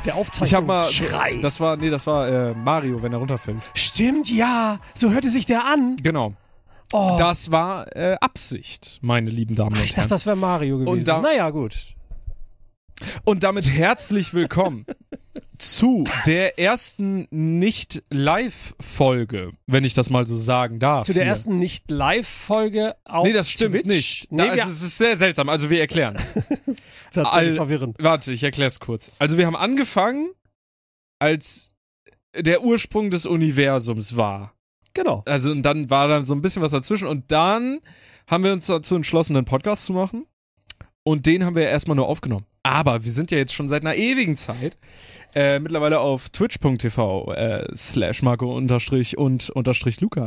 Der Aufzeichnungsschrei. Das war Mario, wenn er runterfällt. Stimmt, ja. So hörte sich der an. Genau. Oh. Das war Absicht, meine lieben Damen und Herren. Ich dachte, das wäre Mario gewesen. Naja, gut. Und damit herzlich willkommen zu der ersten Nicht-Live-Folge, wenn ich das mal so sagen darf. Zu der ersten Nicht-Live-Folge auf Nee, das stimmt Twitch. nicht. Nee, Es ist sehr seltsam. Also wir erklären. das ist tatsächlich verwirrend. Warte, ich erkläre es kurz. Also wir haben angefangen, als der Ursprung des Universums war. Genau. Also und dann war da so ein bisschen was dazwischen und dann haben wir uns dazu entschlossen, einen Podcast zu machen und den haben wir erstmal nur aufgenommen. Aber wir sind ja jetzt schon seit einer ewigen Zeit mittlerweile auf twitch.tv /Marco_und_Luca.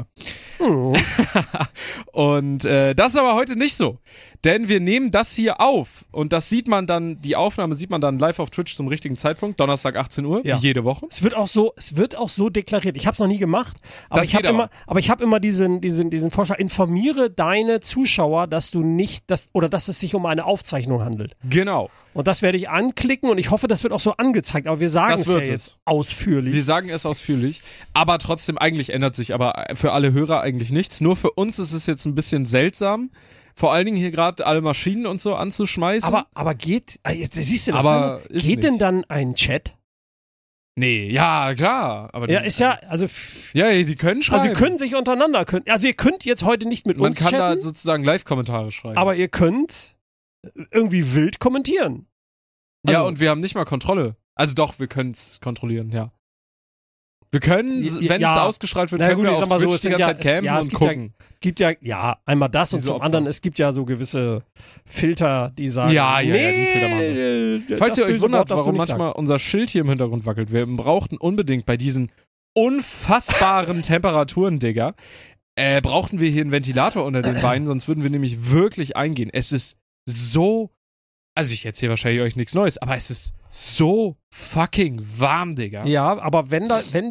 Und das ist aber heute nicht so. Denn wir nehmen das hier auf und das sieht man dann, die Aufnahme sieht man dann live auf Twitch zum richtigen Zeitpunkt, Donnerstag 18 Uhr, wie jede Woche. Es wird auch so deklariert. Ich habe es noch nie gemacht, aber Das ich habe geht immer, diesen Vorschlag, informiere deine Zuschauer, dass es sich um eine Aufzeichnung handelt. Genau. Und das werde ich anklicken und ich hoffe, das wird auch so angezeigt, aber wir sagen es ja jetzt ausführlich. Wir sagen es ausführlich, aber trotzdem, eigentlich ändert sich aber für alle Hörer eigentlich nichts. Nur für uns ist es jetzt ein bisschen seltsam, vor allen Dingen hier gerade alle Maschinen und so anzuschmeißen. Aber geht, siehst du das, aber geht denn dann ein Chat? Nee, ja, klar. Aber ja, ist ja, also ja, die können schreiben. Also können sich untereinander, also ihr könnt jetzt heute nicht mit uns chatten. Man kann da sozusagen Live-Kommentare schreiben. Aber ihr könnt irgendwie wild kommentieren. Ja, Also, und wir haben nicht mal Kontrolle. Also doch, wir können es kontrollieren, ja. Wir können, wenn es ausgestrahlt wird, können wir auf Twitch die ganze Zeit campen und gucken. Gibt ja einmal das und zum anderen, es gibt ja so gewisse Filter, die sagen, die Filter machen das. Falls ihr euch wundert, warum manchmal unser Schild hier im Hintergrund wackelt, wir brauchten unbedingt bei diesen unfassbaren Temperaturen, Digga, brauchten wir hier einen Ventilator unter den Beinen, sonst würden wir nämlich wirklich eingehen. Es ist so, also ich erzähle wahrscheinlich euch nichts Neues, aber es ist so fucking warm, Digga. Ja, aber wenn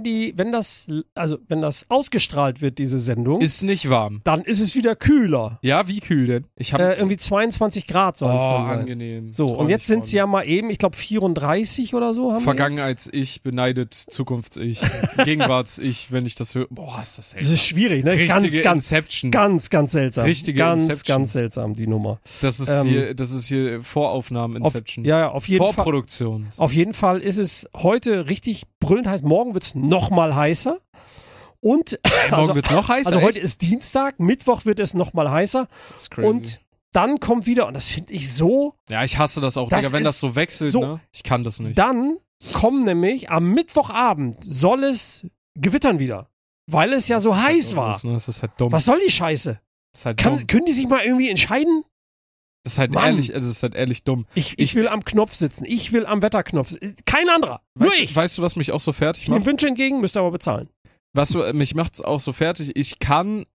das ausgestrahlt wird, diese Sendung, ist nicht warm. Dann ist es wieder kühler. Ja, wie kühl denn? Irgendwie 22 Grad soll es dann sein. Angenehm. So, und jetzt sind es ja mal eben, ich glaube 34 oder so haben Vergangenheits-Ich, beneidet Zukunfts-Ich, Gegenwarts-Ich, wenn ich das höre. Boah, ist das seltsam. Das ist schwierig, ne? Richtige Inception. Ganz seltsam. Richtige Inception. Ganz seltsam, die Nummer. Das ist hier Voraufnahmen-Inception. Auf jeden Fall. Vorproduktion. Auf jeden Fall ist es heute richtig brüllend heiß. Morgen wird es noch mal heißer. Und morgen wird es noch heißer? Also heute ist Dienstag, Mittwoch wird es noch mal heißer. Das ist crazy. Und dann kommt wieder, und das finde ich so... Ja, ich hasse das auch, Digga, wenn das so wechselt, so, ne? Ich kann das nicht. Dann kommen nämlich, am Mittwochabend soll es gewittern wieder. Weil es ja so heiß war. Das ist halt dumm. Was soll die Scheiße? Das ist halt dumm. Können die sich mal irgendwie entscheiden? Das ist halt ehrlich, es ist halt ehrlich dumm. Ich will am Knopf sitzen. Ich will am Wetterknopf sitzen. Kein anderer. Nur ich. Weißt du, was mich auch so fertig macht? Ich nehme Wünsche entgegen, müsst ihr aber bezahlen. Mich macht's auch so fertig. Ich bin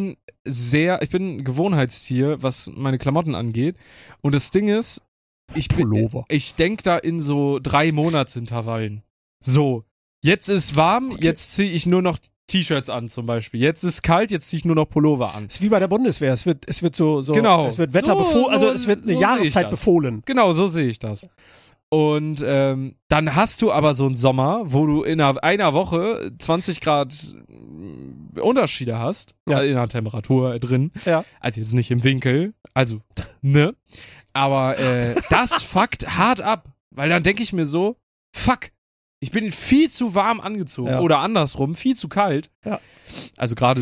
ein Gewohnheitstier, was meine Klamotten angeht. Und das Ding ist, ich denke da in so 3 Monatsintervallen. So, jetzt ist warm, jetzt ziehe ich nur noch T-Shirts an zum Beispiel. Jetzt ist kalt, jetzt ziehe ich nur noch Pullover an. Das ist wie bei der Bundeswehr. Es wird so genau. Es wird Wetter befohlen, also es wird eine Jahreszeit befohlen. Genau, so sehe ich das. Und dann hast du aber so einen Sommer, wo du in einer Woche 20 Grad Unterschiede hast, in der Temperatur drin. Ja. Also jetzt nicht im Winkel, also, ne? Aber das fuckt hart ab, weil dann denke ich mir so, fuck, ich bin viel zu warm angezogen oder andersrum, viel zu kalt. Ja. Also gerade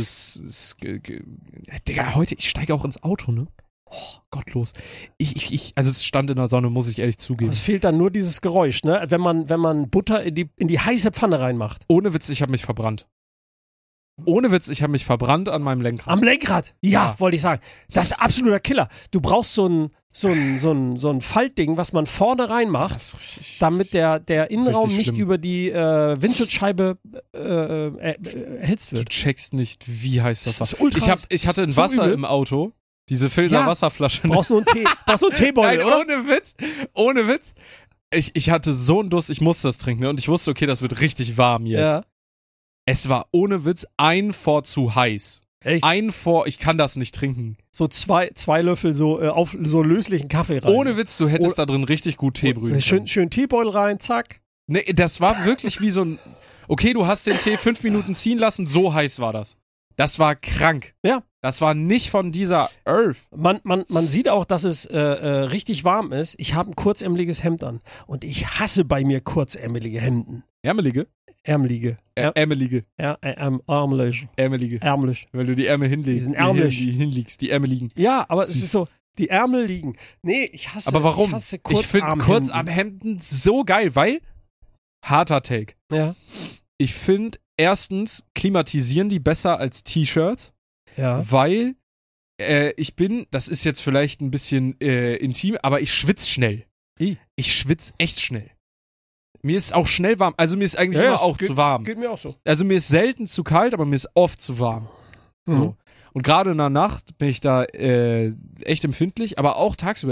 Digga, heute, ich steige auch ins Auto, ne? Oh, gottlos. Also es stand in der Sonne, muss ich ehrlich zugeben. Es fehlt dann nur dieses Geräusch, ne? Wenn man Butter in die heiße Pfanne reinmacht. Ohne Witz, ich habe mich verbrannt. Ohne Witz, ich habe mich verbrannt an meinem Lenkrad. Am Lenkrad? Ja, wollte ich sagen. Das ist absoluter Killer. Du brauchst so ein Faltding, was man vorne reinmacht, damit der Innenraum nicht über die Windschutzscheibe erhitzt wird. Du checkst nicht, wie heiß das war. Das ist ultra ich hatte ein Wasser im Auto, diese Filter-Wasserflasche. Brauchst nur einen Teebeutel, oder? Ohne Witz. Ich hatte so einen Durst, ich musste das trinken, ne? Und ich wusste, okay, das wird richtig warm jetzt. Ja. Es war ohne Witz vor zu heiß. Echt? Ich kann das nicht trinken. So zwei Löffel auf so löslichen Kaffee rein. Ohne Witz, du hättest da drin richtig gut Tee brühen können. Schön Teebeutel rein, zack. Nee, das war wirklich wie so ein, okay, du hast den Tee 5 Minuten ziehen lassen, so heiß war das. Das war krank. Ja. Das war nicht von dieser Earth. Man sieht auch, dass es richtig warm ist. Ich habe ein kurzärmeliges Hemd an. Und ich hasse bei mir kurzärmelige Hemden. Ärmelige? Ärmelige. Ärmelige. Ärmelig. Ärmelige. Ärmelig. Weil du die Ärmel hinlegst. Die sind ärmlich. Die hinlegst, die Ärmel liegen. Ja, aber es ist so, die Ärmel liegen. Nee, ich hasse Aber warum? Ich finde Kurzarmhemden so geil, weil, harter Take. Ja. Ich finde, erstens klimatisieren die besser als T-Shirts, weil das ist jetzt vielleicht ein bisschen intim, aber ich schwitze schnell. Ich schwitze echt schnell. Mir ist auch schnell warm. Also mir ist eigentlich immer auch zu warm. Geht mir auch so. Also mir ist selten zu kalt, aber mir ist oft zu warm. So. Mhm. Und gerade in der Nacht bin ich da echt empfindlich, aber auch tagsüber.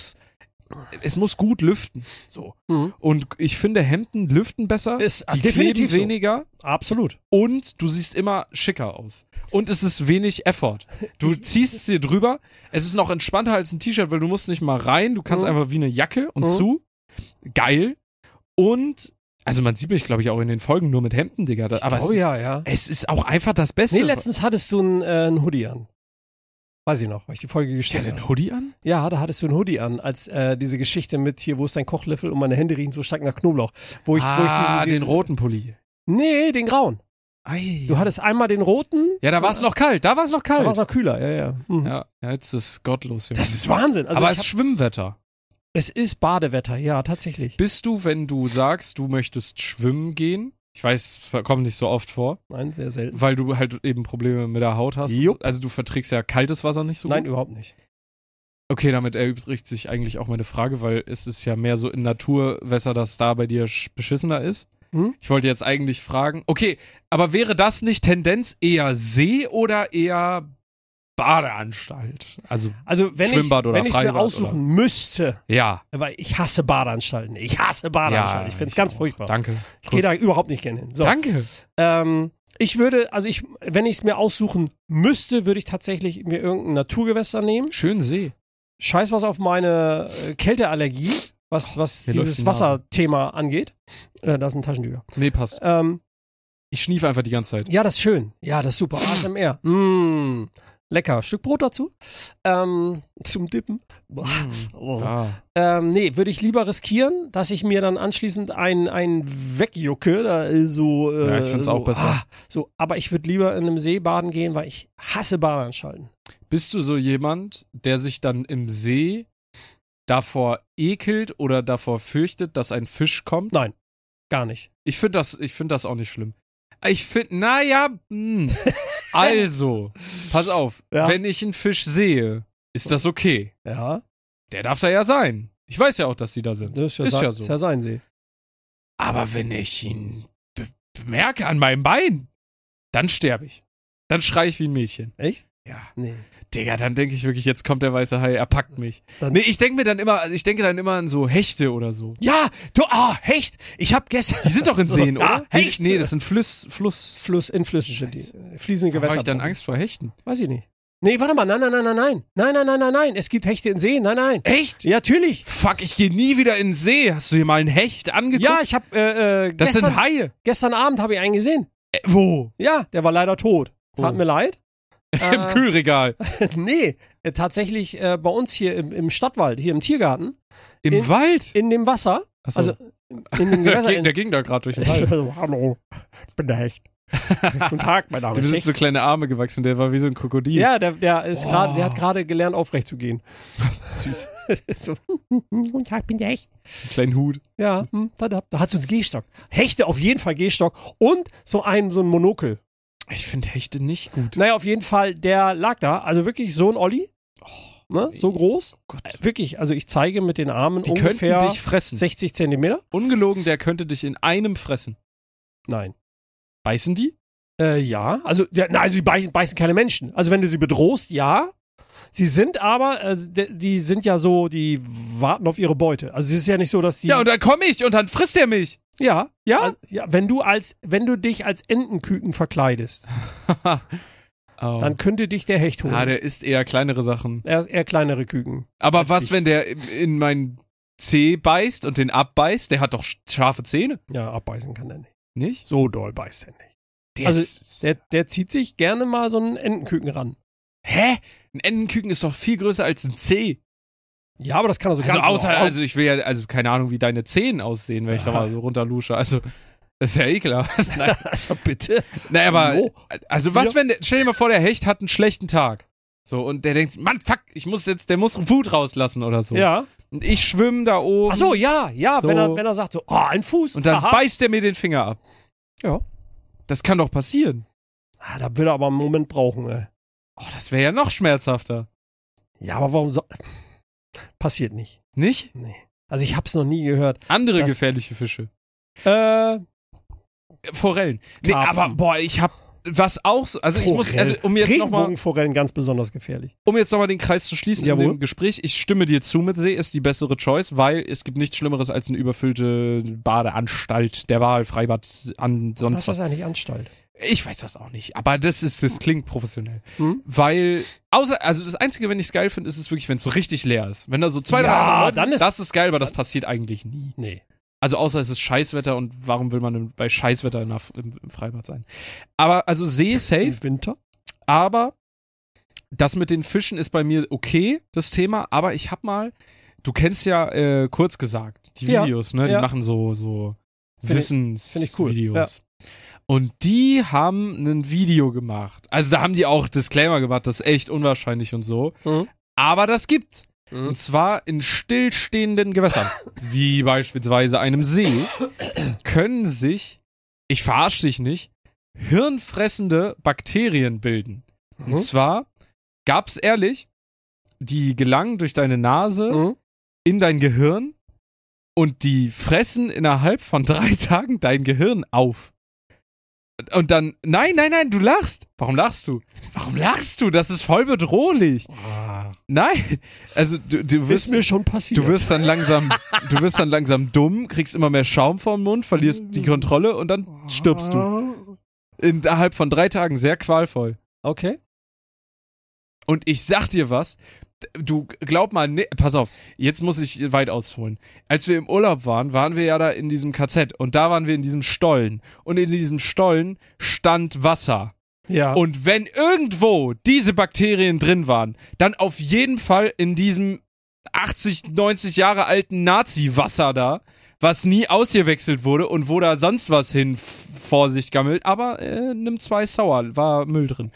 Es muss gut lüften. So. Mhm. Und ich finde, Hemden lüften besser. Die kleben weniger. So. Absolut. Und du siehst immer schicker aus. Und es ist wenig Effort. Du ziehst es dir drüber. Es ist noch entspannter als ein T-Shirt, weil du musst nicht mal rein. Du kannst einfach wie eine Jacke und zu. Geil. Und, also man sieht mich, glaube ich, auch in den Folgen nur mit Hemden, Digga. Aber es ist auch einfach das Beste. Nee, letztens hattest du einen Hoodie an. Weiß ich noch, weil ich die Folge gestellt habe. Ja, den Hoodie an? Ja, da hattest du einen Hoodie an, als diese Geschichte mit hier, wo ist dein Kochlöffel und meine Hände riechen so stark nach Knoblauch. Wo ich den roten Pulli. Nee, den grauen. Ei. Du hattest einmal den roten. Ja, da war es noch kalt. Da war es noch kühler, ja. Mhm. Ja, jetzt ist es gottlos. Das ist Wahnsinn. Also aber es ist Schwimmwetter. Es ist Badewetter, ja, tatsächlich. Bist du, wenn du sagst, du möchtest schwimmen gehen? Ich weiß, es kommt nicht so oft vor. Nein, sehr selten. Weil du halt eben Probleme mit der Haut hast. Jupp. Also du verträgst ja kaltes Wasser nicht so gut. Nein, überhaupt nicht. Okay, damit erübrigt sich eigentlich auch meine Frage, weil es ist ja mehr so in Naturwässer, dass da bei dir beschissener ist. Ich wollte jetzt eigentlich fragen, okay, aber wäre das nicht Tendenz eher See oder eher Badeanstalt? Also wenn Schwimmbad oder wenn ich Freibad mir aussuchen müsste, ja, weil ich hasse Badeanstalten. Ich finde es ganz furchtbar. Danke. Ich gehe da überhaupt nicht gerne hin. So. Danke. Wenn ich es mir aussuchen müsste, würde ich tatsächlich mir irgendein Naturgewässer nehmen. Schön See. Scheiß was auf meine Kälteallergie, was dieses Wasserthema angeht. Da ist ein Taschentücher. Nee, passt. Ich schniefe einfach die ganze Zeit. Ja, das ist schön. Ja, das ist super. ASMR. Lecker. Stück Brot dazu. Zum Dippen. Nee, würde ich lieber riskieren, dass ich mir dann anschließend ein wegjucke. Ja, ich finde es auch besser. Aber ich würde lieber in einem See baden gehen, weil ich hasse Badeanstalten. Bist du so jemand, der sich dann im See davor ekelt oder davor fürchtet, dass ein Fisch kommt? Nein, gar nicht. Ich finde das auch nicht schlimm. Also, pass auf, wenn ich einen Fisch sehe, ist das okay. Ja. Der darf da ja sein. Ich weiß ja auch, dass die da sind. Das ist ja so. Ist ja sein See. Aber wenn ich ihn bemerke an meinem Bein, dann sterbe ich. Dann schreie ich wie ein Mädchen. Echt? Ja. Nee. Digga, dann denke ich wirklich, jetzt kommt der weiße Hai, er packt mich. Ich denke dann immer an so Hechte oder so. Ja, Hecht. Ich habe gestern. Die sind doch in Seen, oder? Hecht. Nee, das sind Fluss. In Flüssen sind die. Fließende Gewässer. Habe ich dann Angst vor Hechten? Weiß ich nicht. Nee, warte mal. Nein. Es gibt Hechte in Seen. Nein. Echt? Ja, natürlich. Fuck, ich gehe nie wieder in den See. Hast du dir mal einen Hecht angeguckt? Ja, ich habe das sind Haie. Gestern Abend habe ich einen gesehen. Wo? Ja, der war leider tot. Tat mir leid. Im Kühlregal. Nee, tatsächlich bei uns hier im Stadtwald, hier im Tiergarten. Im Wald? In dem Wasser. Achso. Also in dem Gewässer. Der ging da gerade durch den Wald. Hallo, ich bin der Hecht. Guten Tag, mein Name ist Hecht. Hecht. So kleine Arme gewachsen, der war wie so ein Krokodil. Ja, der hat gerade gelernt, aufrecht zu gehen. Süß. So, guten Tag, ich bin der Hecht. So einen kleinen Hut. Ja, da hat so einen Gehstock. Hechte auf jeden Fall Gehstock und so ein Monokel. Ich finde Hechte nicht gut. Naja, auf jeden Fall, der lag da. Also wirklich so ein Olli. Ne? So groß. Oh Gott. Wirklich, also ich zeige mit den Armen die ungefähr könnten dich fressen. 60 Zentimeter. Ungelogen, der könnte dich in einem fressen. Nein. Beißen die? Ja. Also sie beißen keine Menschen. Also wenn du sie bedrohst, ja. Sie sind aber, die sind ja so, die warten auf ihre Beute. Also es ist ja nicht so, dass die... Ja, und dann komme ich und dann frisst er mich. Ja. Ja? Also, ja, wenn du dich als Entenküken verkleidest, dann könnte dich der Hecht holen. Der isst eher kleinere Sachen. Er ist eher kleinere Küken. Aber was, wenn der in mein Zeh beißt und den abbeißt, der hat doch scharfe Zähne. Ja, abbeißen kann er nicht. Nicht? So doll beißt er nicht. Also, der zieht sich gerne mal so einen Entenküken ran. Hä? Ein Entenküken ist doch viel größer als ein Zeh. Ja, aber das kann er so also ich will ja, keine Ahnung, wie deine Zehen aussehen, wenn ich da mal so runterlusche. Also, das ist ja ekelhaft. Nein, also bitte. Naja, aber, also was, stell dir mal vor, der Hecht hat einen schlechten Tag. So, und der denkt, Mann, fuck, der muss einen Fuß rauslassen oder so. Ja. Und ich schwimme da oben. Ach so, ja, so. wenn er sagt so, ein Fuß. Und dann beißt er mir den Finger ab. Ja. Das kann doch passieren. Da will er aber einen Moment brauchen, ey. Oh, das wäre ja noch schmerzhafter. Ja, aber warum passiert nicht. Nicht? Nee. Also ich hab's noch nie gehört. Andere gefährliche Fische. Forellen. Nee, Karpfen. aber ich hab was auch so, also Forellen. Ich muss, also um jetzt nochmal Regenbogenforellen ganz besonders gefährlich. Um jetzt nochmal den Kreis zu schließen in dem Gespräch, ich stimme dir zu mit See, ist die bessere Choice, weil es gibt nichts Schlimmeres als eine überfüllte Badeanstalt, der Wahl, Freibad, sonst was. Was ist das eigentlich Anstalt? Ich weiß das auch nicht, aber das klingt professionell. Weil, also das Einzige, wenn ich es geil finde, ist es wirklich, wenn es so richtig leer ist. Wenn da so 2, 3 Leute sind, das ist geil, aber das passiert eigentlich nie. Nee. Also außer es ist Scheißwetter und warum will man bei Scheißwetter im Freibad sein? Aber, also See safe. Im Winter. Aber das mit den Fischen ist bei mir okay, das Thema, aber ich hab mal, du kennst ja kurz gesagt, die Videos, ne? Die machen so Wissensvideos. Ja. Und die haben ein Video gemacht. Also da haben die auch Disclaimer gemacht, das ist echt unwahrscheinlich und so. Aber das gibt's. Und zwar in stillstehenden Gewässern, wie beispielsweise einem See, können sich, ich verarsche dich nicht, hirnfressende Bakterien bilden. Und zwar, gab's ehrlich, die gelangen durch deine Nase in dein Gehirn und die fressen innerhalb von 3 Tagen dein Gehirn auf. Und dann, nein, du lachst. Warum lachst du? Das ist voll bedrohlich. Nein, also du wirst ist mir schon passiert. Du wirst dann langsam dumm, kriegst immer mehr Schaum vor dem Mund, verlierst die Kontrolle und dann stirbst du. Innerhalb von 3 Tagen, sehr qualvoll. Okay. Und ich sag dir was, du glaub mal, pass auf, jetzt muss ich weit ausholen. Als wir im Urlaub waren wir ja da in diesem KZ und da waren wir in diesem Stollen. Und in diesem Stollen stand Wasser. Ja. Und wenn irgendwo diese Bakterien drin waren, dann auf jeden Fall in diesem 80, 90 Jahre alten Nazi-Wasser da, was nie ausgewechselt wurde und wo da sonst was hin vor sich gammelt. Aber nimm 2 sauer, war Müll drin.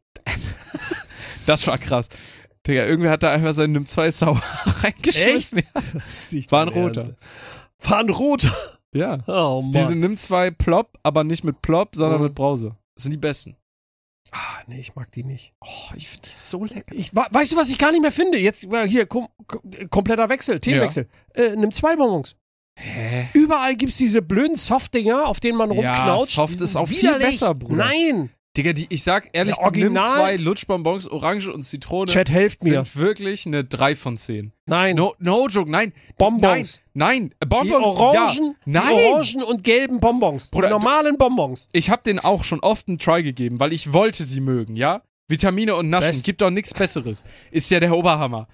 Das war krass. Digga, irgendwer hat da einfach seinen Nimm 2 sauer reingeschmissen. Echt? Ja. War ein roter. War ein roter? Ja. Oh Mann. Diese Nimm 2 Plop, aber nicht mit Plop, sondern mit Brause. Das sind die besten. Nee, ich mag die nicht. Oh, ich finde die so lecker. Weißt du, was ich gar nicht mehr finde? Jetzt, hier, kompletter Wechsel, Themenwechsel. Nimm 2 Bonbons. Hä? Überall gibt's diese blöden Soft-Dinger, auf denen man rumknautscht. Ja, Soft ist auch viel besser, Bruder. Nein. Digga, ich sag ehrlich, die Nimm 2 Lutschbonbons, Orange und Zitrone Chat, helft mir. sind wirklich eine 3 von 10. Nein. No joke, nein. Bonbons. Nein, Bonbons, die Orangen, ja. Nein. Die orangen und gelben Bonbons. Bruder, die normalen Bonbons. Ich hab denen auch schon oft einen Try gegeben, weil ich wollte sie mögen, ja? Vitamine und Naschen, gibt doch nichts Besseres. Ist ja der Oberhammer.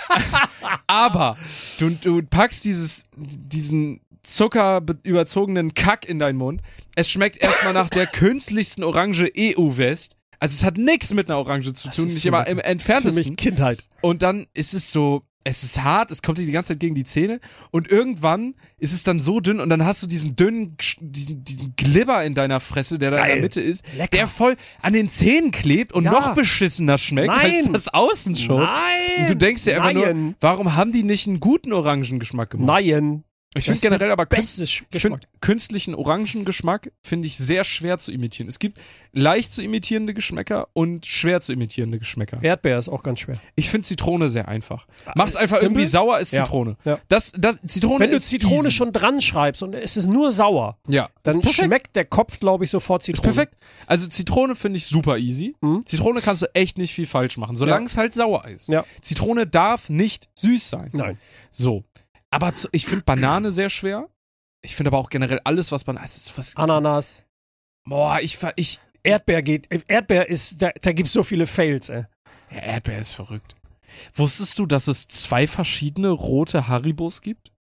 Aber du packst diesen zuckerüberzogenen Kack in deinen Mund. Es schmeckt erstmal nach der künstlichsten Orange EU-West. Also es hat nichts mit einer Orange zu tun, nicht immer im entferntesten. Das ist für mich Kindheit. Und dann ist es so, es ist hart, es kommt dir die ganze Zeit gegen die Zähne und irgendwann ist es dann so dünn und dann hast du diesen dünnen, diesen Glibber in deiner Fresse, der da in der Mitte ist, Lecker. der voll an den Zähnen klebt und noch beschissener schmeckt als das Außen schon. Nein. Und du denkst dir einfach nur, warum haben die nicht einen guten Orangengeschmack gemacht? Nein. Ich finde generell aber Geschmack. Künstlichen Orangengeschmack finde ich sehr schwer zu imitieren. Es gibt leicht zu imitierende Geschmäcker und schwer zu imitierende Geschmäcker. Erdbeer ist auch ganz schwer. Ich finde Zitrone sehr einfach. Mach's einfach irgendwie sauer, ist Zitrone. Ja. Zitrone Wenn du ist Zitrone easy. schon dran schreibst und es ist nur sauer, dann schmeckt der Kopf, glaube ich, sofort Zitrone. Ist perfekt. Also Zitrone finde ich super easy. Zitrone kannst du echt nicht viel falsch machen, solange es halt sauer ist. Ja. Zitrone darf nicht süß sein. Nein. So. Aber ich finde Banane sehr schwer. Ich finde aber auch generell alles, was Banane ist. Ananas. Boah, Erdbeer geht. Erdbeer ist, da gibt's so viele Fails, ey. Ja, Erdbeer ist verrückt. Wusstest du, dass es 2 verschiedene rote Haribos gibt?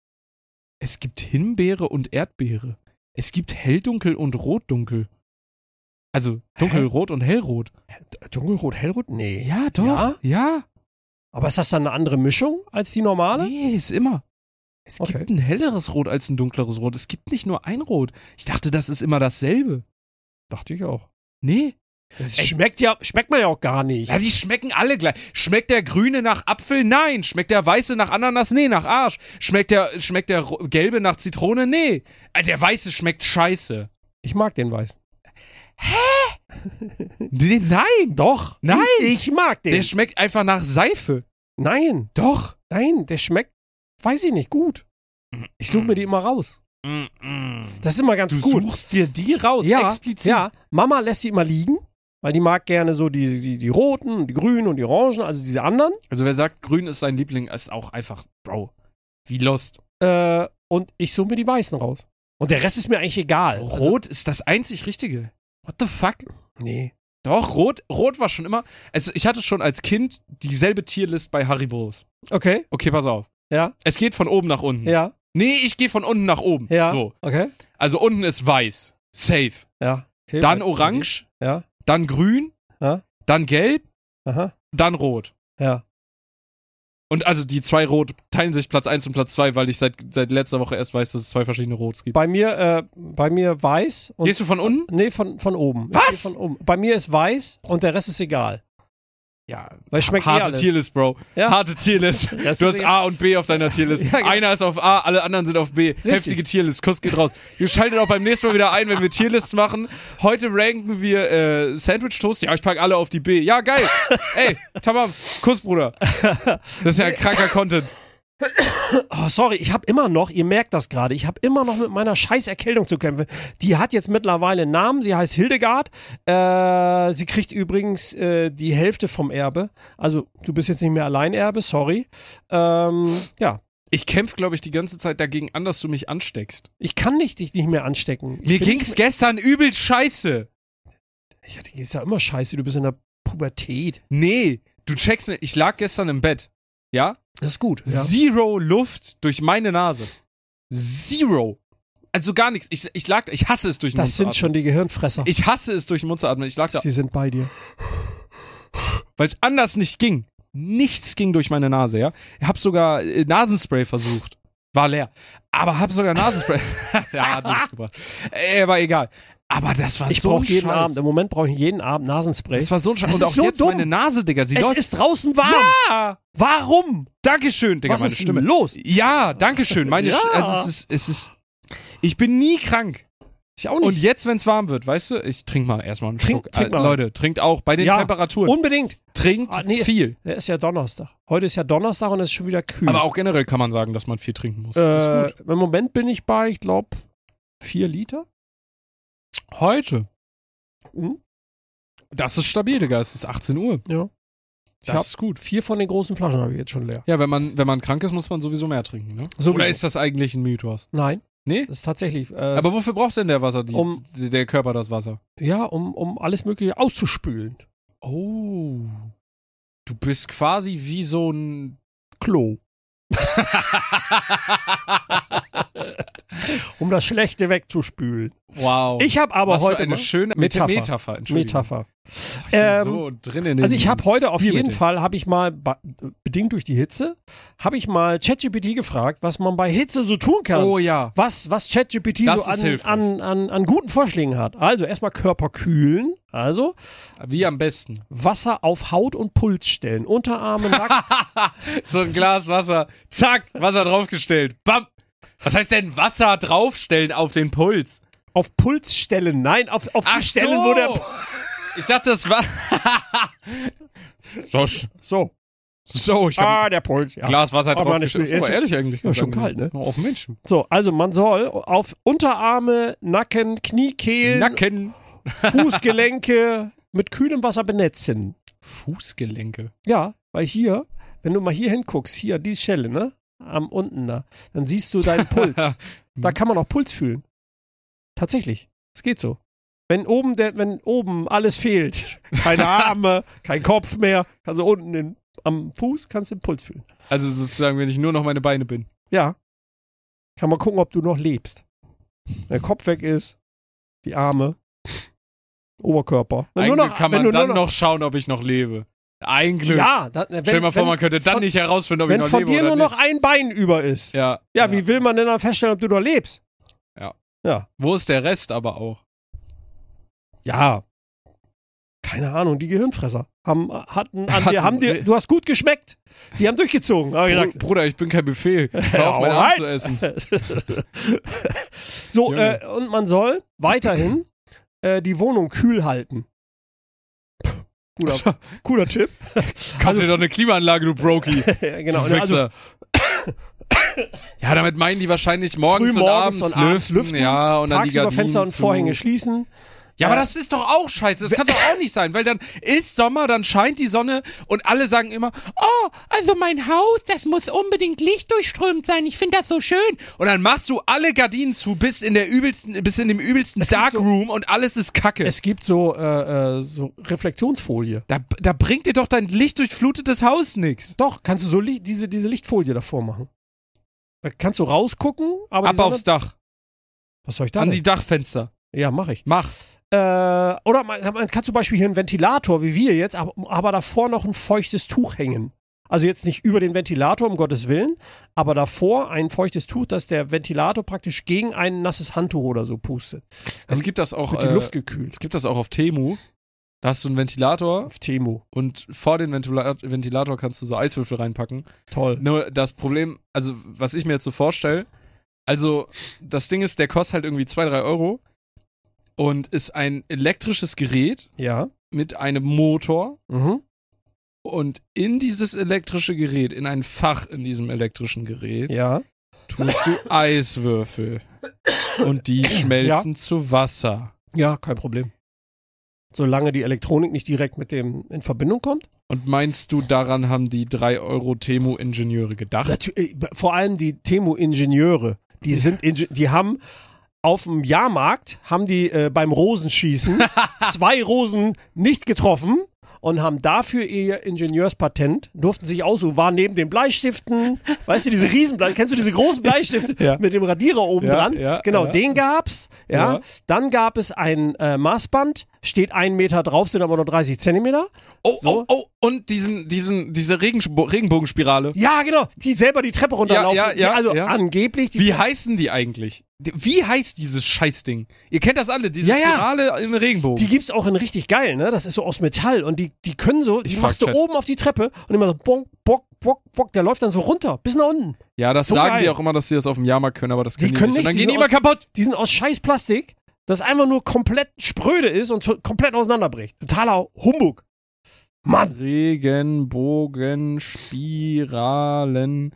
Es gibt Himbeere und Erdbeere. Es gibt Helldunkel und Rotdunkel. Also dunkelrot und hellrot. Dunkelrot, hellrot? Nee. Ja, doch. Ja. Aber ist das dann eine andere Mischung als die normale? Nee, ist immer. Es gibt ein helleres Rot als ein dunkleres Rot. Es gibt nicht nur ein Rot. Ich dachte, das ist immer dasselbe. Dachte ich auch. Nee. Das schmeckt man ja auch gar nicht. Ja, die schmecken alle gleich. Schmeckt der grüne nach Apfel? Nein. Schmeckt der weiße nach Ananas? Nee, nach Arsch. Schmeckt der gelbe nach Zitrone? Nee. Der weiße schmeckt scheiße. Ich mag den weißen. Hä? Nee, nein. Doch. Nein. Ich mag den. Der schmeckt einfach nach Seife. Nein. Doch. Nein, der schmeckt, weiß ich nicht, gut. Ich suche mir die immer raus. Das ist immer ganz gut. Du suchst dir die raus, ja, explizit. Ja, Mama lässt die immer liegen, weil die mag gerne so die roten, die grünen und die orangen, also diese anderen. Also wer sagt, grün ist sein Liebling, ist auch einfach, Bro, wie Lost. Und ich suche mir die weißen raus. Und der Rest ist mir eigentlich egal. Rot ist das einzig Richtige. What the fuck? Nee. Doch, Rot war schon immer, also ich hatte schon als Kind dieselbe Tierlist bei Haribos. Okay. Okay, pass auf. Ja. Es geht von oben nach unten. Ja. Nee, ich gehe von unten nach oben. Ja. So. Okay. Also unten ist weiß. Safe. Ja. Okay, dann orange. Ja. Dann grün. Ja. Dann gelb. Aha. Dann rot. Ja. Und also die zwei Rot teilen sich Platz 1 und Platz 2, weil ich seit letzter Woche erst weiß, dass es 2 verschiedene Rots gibt. Bei mir weiß. Und gehst du von unten? Nee, von oben. Was? Von oben. Bei mir ist weiß und der Rest ist egal. Ja, weil schmeckt harte alles. Tierlist, Bro. Ja. Harte Tierlist. Du hast A und B auf deiner Tierlist. Ja, genau. Einer ist auf A, alle anderen sind auf B. Richtig. Heftige Tierlist. Kuss geht raus. Ihr schaltet auch beim nächsten Mal wieder ein, wenn wir Tierlists machen. Heute ranken wir Sandwich-Toast. Ja, ich packe alle auf die B. Ja, geil. Ey, tamam. Kuss, Bruder. Das ist ja kranker Content. Oh, sorry, ich habe immer noch, ihr merkt das gerade, ich habe immer noch mit meiner scheiß Erkältung zu kämpfen. Die hat jetzt mittlerweile einen Namen, sie heißt Hildegard. Sie kriegt übrigens die Hälfte vom Erbe. Also, du bist jetzt nicht mehr Alleinerbe, sorry. Ja. Ich kämpfe, glaube ich, die ganze Zeit dagegen an, dass du mich ansteckst. Ich kann dich nicht mehr anstecken. Mir ging's gestern übel scheiße. Ja, dir geht's ja immer scheiße, du bist in der Pubertät. Nee, du checkst nicht. Ich lag gestern im Bett. Ja? Das ist gut. Ja. Zero Luft durch meine Nase. Zero. Also gar nichts. Ich hasse es durch den Mund zu atmen. Das sind schon die Gehirnfresser. Ich hasse es durch den Mund zu atmen. Ich lag da. Sie sind bei dir. Weil es anders nicht ging. Nichts ging durch meine Nase, ja. Ich hab sogar Nasenspray versucht. War leer. Aber hab sogar Nasenspray. Ja, hat nichts gebracht. Aber egal. Aber das war ich so ein brauche jeden Scheiß. Abend, im Moment brauche ich jeden Abend Nasenspray. Das war so ein Scheiß. Das Und ist auch so jetzt dumm. meine Nase, Digga. Sie es läuft. ist draußen warm. Ja! Warum? Dankeschön, Digga, Was meine ist Stimme. los? Ja, dankeschön. Meine Ja. Also es ist. Ich bin nie krank. Ich auch nicht. Und jetzt, wenn es warm wird, weißt du, ich trinke mal erstmal einen Schluck. Trink mal. Leute, trinkt auch bei den Temperaturen. Unbedingt. Trinkt viel. Ist ja Donnerstag. Heute ist ja Donnerstag und es ist schon wieder kühl. Aber auch generell kann man sagen, dass man viel trinken muss. Ist gut. Im Moment bin ich bei, ich glaube, 4 Liter. Heute. Mhm. Das ist stabil, Digga. Es ist 18 Uhr. Ja. Das ist gut. 4 von den großen Flaschen habe ich jetzt schon leer. Ja, wenn man krank ist, muss man sowieso mehr trinken, ne? Oder ist das eigentlich ein Mythos? Nein. Nee? Das ist tatsächlich. Aber wofür braucht denn der Wasser, der Körper das Wasser? Ja, um alles Mögliche auszuspülen. Oh. Du bist quasi wie so ein Klo. Um das Schlechte wegzuspülen. Wow. Ich habe aber heute eine schöne Metapher. Ich bin so drin in den also ich habe heute auf jeden Stilmittel. Fall, habe ich mal, bedingt durch die Hitze, habe ich mal ChatGPT gefragt, was man bei Hitze so tun kann. Oh ja. Was ChatGPT so an guten Vorschlägen hat. Also erstmal Körper kühlen. Also wie am besten. Wasser auf Haut und Puls stellen. Unterarme, Nacken. So ein Glas Wasser. Zack, Wasser draufgestellt. Bam. Was heißt denn Wasser draufstellen auf den Puls? Auf Puls stellen. Nein, auf die Stellen, wo der... Ich dachte, das war... So, ich habe der Puls, ja. Glas Wasser draufgestellt. Ist aber ehrlich eigentlich. Ja, schon kalt, ne? Auf Menschen. So, also man soll auf Unterarme, Nacken, Kniekehlen, Fußgelenke mit kühlem Wasser benetzen. Fußgelenke? Ja, weil hier, wenn du mal hier hinguckst, hier, die Stelle, ne? Am unten da, dann siehst du deinen Puls. Da kann man auch Puls fühlen. Tatsächlich. Es geht so. Wenn oben alles fehlt, keine Arme, kein Kopf mehr, kannst du unten am Fuß kannst du den Puls fühlen. Also sozusagen, wenn ich nur noch meine Beine bin. Ja. Kann man gucken, ob du noch lebst. Wenn der Kopf weg ist, die Arme, Oberkörper. Eigentlich kann man dann noch schauen, ob ich noch lebe. Ein Glück. Ja, stell dir mal vor, man könnte dann nicht herausfinden, ob ich noch lebe. Wenn von dir nur noch ein Bein über ist. Ja, wie will man denn dann feststellen, ob du noch lebst? Ja. Wo ist der Rest aber auch? Ja. Keine Ahnung, die Gehirnfresser du hast gut geschmeckt. Die haben durchgezogen. Bruder, ich bin kein Buffet. Hör auf, meine Arme zu essen. So, und man soll weiterhin die Wohnung kühl halten. Cooler Tipp. Kauf dir doch eine Klimaanlage, du Brokey. Ja, genau. Also, ja, damit meinen die wahrscheinlich morgens und abends lüften. Ja, und dann die Gardinen Fenster und Vorhänge schließen. Ja, aber das ist doch auch scheiße. Das kann doch auch nicht sein, weil dann ist Sommer, dann scheint die Sonne und alle sagen immer, oh, also mein Haus, das muss unbedingt lichtdurchströmt sein. Ich finde das so schön. Und dann machst du alle Gardinen zu bis in dem übelsten Darkroom und alles ist Kacke. Es gibt so Reflexionsfolie. Da bringt dir doch dein lichtdurchflutetes Haus nichts. Doch, kannst du so diese Lichtfolie davor machen. Da kannst du rausgucken, aber ab aufs Dach. Was soll ich da an die Dachfenster. Ja, mach ich. Mach. Oder man kann zum Beispiel hier einen Ventilator, wie wir jetzt, aber davor noch ein feuchtes Tuch hängen. Also jetzt nicht über den Ventilator, um Gottes Willen, aber davor ein feuchtes Tuch, dass der Ventilator praktisch gegen ein nasses Handtuch oder so pustet. Es gibt das auch, wird die Luft gekühlt. Es gibt das auch auf Temu. Da hast du einen Ventilator. Auf Temu. Und vor den Ventilator kannst du so Eiswürfel reinpacken. Toll. Nur das Problem, also was ich mir jetzt so vorstelle, also das Ding ist, der kostet halt irgendwie 2-3 Euro. Und ist ein elektrisches Gerät mit einem Motor. Mhm. Und in dieses elektrische Gerät, in ein Fach in diesem elektrischen Gerät, tust du Eiswürfel. Und die schmelzen zu Wasser. Ja, kein Problem. Solange die Elektronik nicht direkt mit dem in Verbindung kommt. Und meinst du, daran haben die 3 Euro Temu-Ingenieure gedacht? Vor allem die Temu-Ingenieure. Die haben auf dem Jahrmarkt haben die beim Rosenschießen 2 Rosen nicht getroffen und haben dafür ihr Ingenieurspatent, durften sich aussuchen, war neben den Bleistiften, weißt du, diese Riesenbleistifte, kennst du diese großen Bleistifte mit dem Radierer oben dran? Genau, den gab's. Ja. Dann gab es ein Maßband, steht 1 Meter drauf, sind aber nur 30 Zentimeter. Oh, und diese Regenbogenspirale. Ja, genau, die selber die Treppe runterlaufen. Angeblich. Wie heißen die eigentlich? Wie heißt dieses Scheißding? Ihr kennt das alle, diese Spirale im Regenbogen. Die gibt's auch in richtig geil, ne? Das ist so aus Metall und die können so, die machst du oben auf die Treppe und immer so bonk, bock, bock, bock, der läuft dann so runter, bis nach unten. Ja, das so sagen geil. Die auch immer, dass sie das auf dem Jahrmarkt können, aber das können die nicht. Und dann gehen die immer kaputt. Die sind aus scheiß Plastik, das einfach nur komplett spröde ist und komplett auseinanderbricht. Totaler Humbug. Mann. Regenbogenspiralen.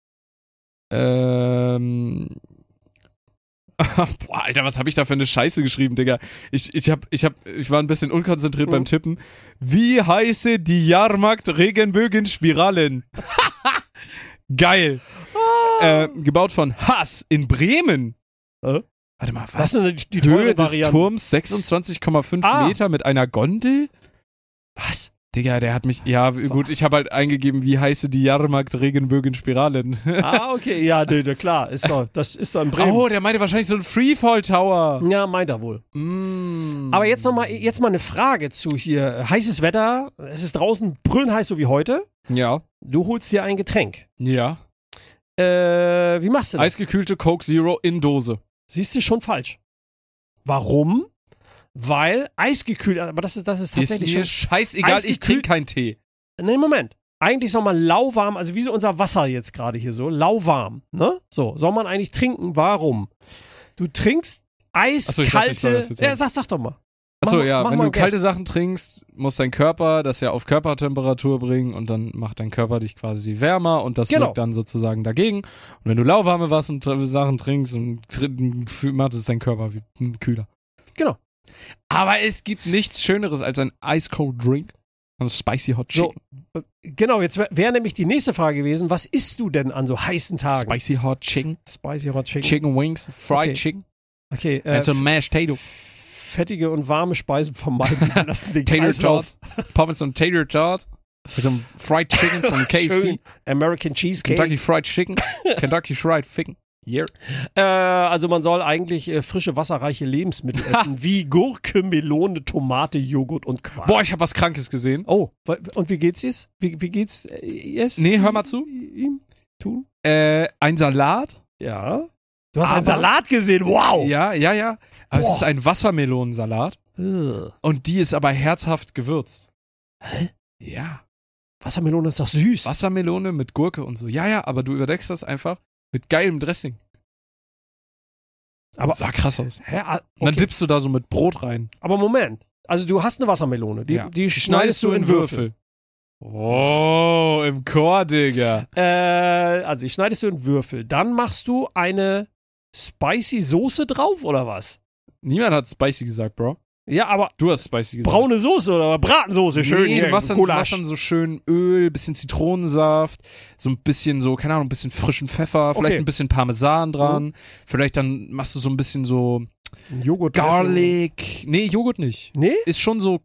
Boah, Alter, was hab ich da für eine Scheiße geschrieben, Digga? Ich war ein bisschen unkonzentriert beim Tippen. Wie heiße die Jahrmarkt-Regenbogenspiralen? Geil. Gebaut von Haas in Bremen. Warte mal, was? Das ist die Höhe des Turms 26,5 Meter mit einer Gondel? Was? Digga, der hat mich, ja gut, ich habe halt eingegeben, wie heiße die Jahrmarkt-Regenbogenspiralen. Okay, ja, nee, klar, das ist doch in Bremen. Oh, der meinte wahrscheinlich so ein Freefall-Tower. Ja, meint er wohl. Aber jetzt mal eine Frage zu hier, heißes Wetter, es ist draußen brüllend heiß, so wie heute. Ja. Du holst dir ein Getränk. Ja. Wie machst du das? Eisgekühlte Coke Zero in Dose. Siehst du, schon falsch. Warum? Weil eisgekühlt, aber das ist tatsächlich ist mir scheißegal, ich trinke keinen Tee. Nee, Moment. Eigentlich soll man lauwarm, also wie so unser Wasser jetzt gerade hier so, lauwarm, ne? So, soll man eigentlich trinken. Warum? Du trinkst eiskalte, sag doch mal. Achso, ja, wenn du kalte Sachen trinkst, muss dein Körper das ja auf Körpertemperatur bringen und dann macht dein Körper dich quasi wärmer und das wirkt dann sozusagen dagegen. Und wenn du lauwarme Sachen trinkst, macht es dein Körper kühler. Genau. Aber es gibt nichts Schöneres als ein Ice Cold Drink. Ein Spicy Hot Chicken. So, genau, jetzt wäre nämlich die nächste Frage gewesen, was isst du denn an so heißen Tagen? Spicy Hot Chicken. Spicy Hot Chicken. Chicken Wings, Fried Chicken. Okay. Also Mashed Potato. Fettige und warme Speisen vermeiden. Lassen den Tater Tot. Pommes und Tater Tot. Mit so einem Fried Chicken von KFC. Schön. American Cheesecake. Kentucky Fried Chicken. Kentucky Fried Ficken. Yeah. Also man soll eigentlich frische, wasserreiche Lebensmittel essen, wie Gurke, Melone, Tomate, Joghurt und Quark. Boah, ich habe was Krankes gesehen. Oh, und wie geht's jetzt? Wie geht's jetzt? Nee, hör mal zu. Ihm tun? Ein Salat. Ja. Du hast einen Salat gesehen, wow! Ja. Aber es ist ein Wassermelonensalat. Und die ist aber herzhaft gewürzt. Hä? Ja. Wassermelone ist doch süß. Wassermelone mit Gurke und so. Ja, aber du überdeckst das einfach mit geilem Dressing. Aber das sah krass aus. Hä? Okay. Und dann dippst du da so mit Brot rein. Aber Moment. Also du hast eine Wassermelone. Die schneidest du in Würfel. Oh, im Chor, Digga. Also die schneidest du in Würfel. Dann machst du eine spicy Soße drauf, oder was? Niemand hat spicy gesagt, Bro. Ja, aber du hast spicy gesagt. Braune Soße oder Bratensoße, schön. Nee, du machst dann so schön Öl, bisschen Zitronensaft, so ein bisschen so, keine Ahnung, ein bisschen frischen Pfeffer, vielleicht ein bisschen Parmesan dran, vielleicht dann machst du so ein bisschen so Joghurt. Garlic. Nee, Joghurt nicht. Nee? Ist schon so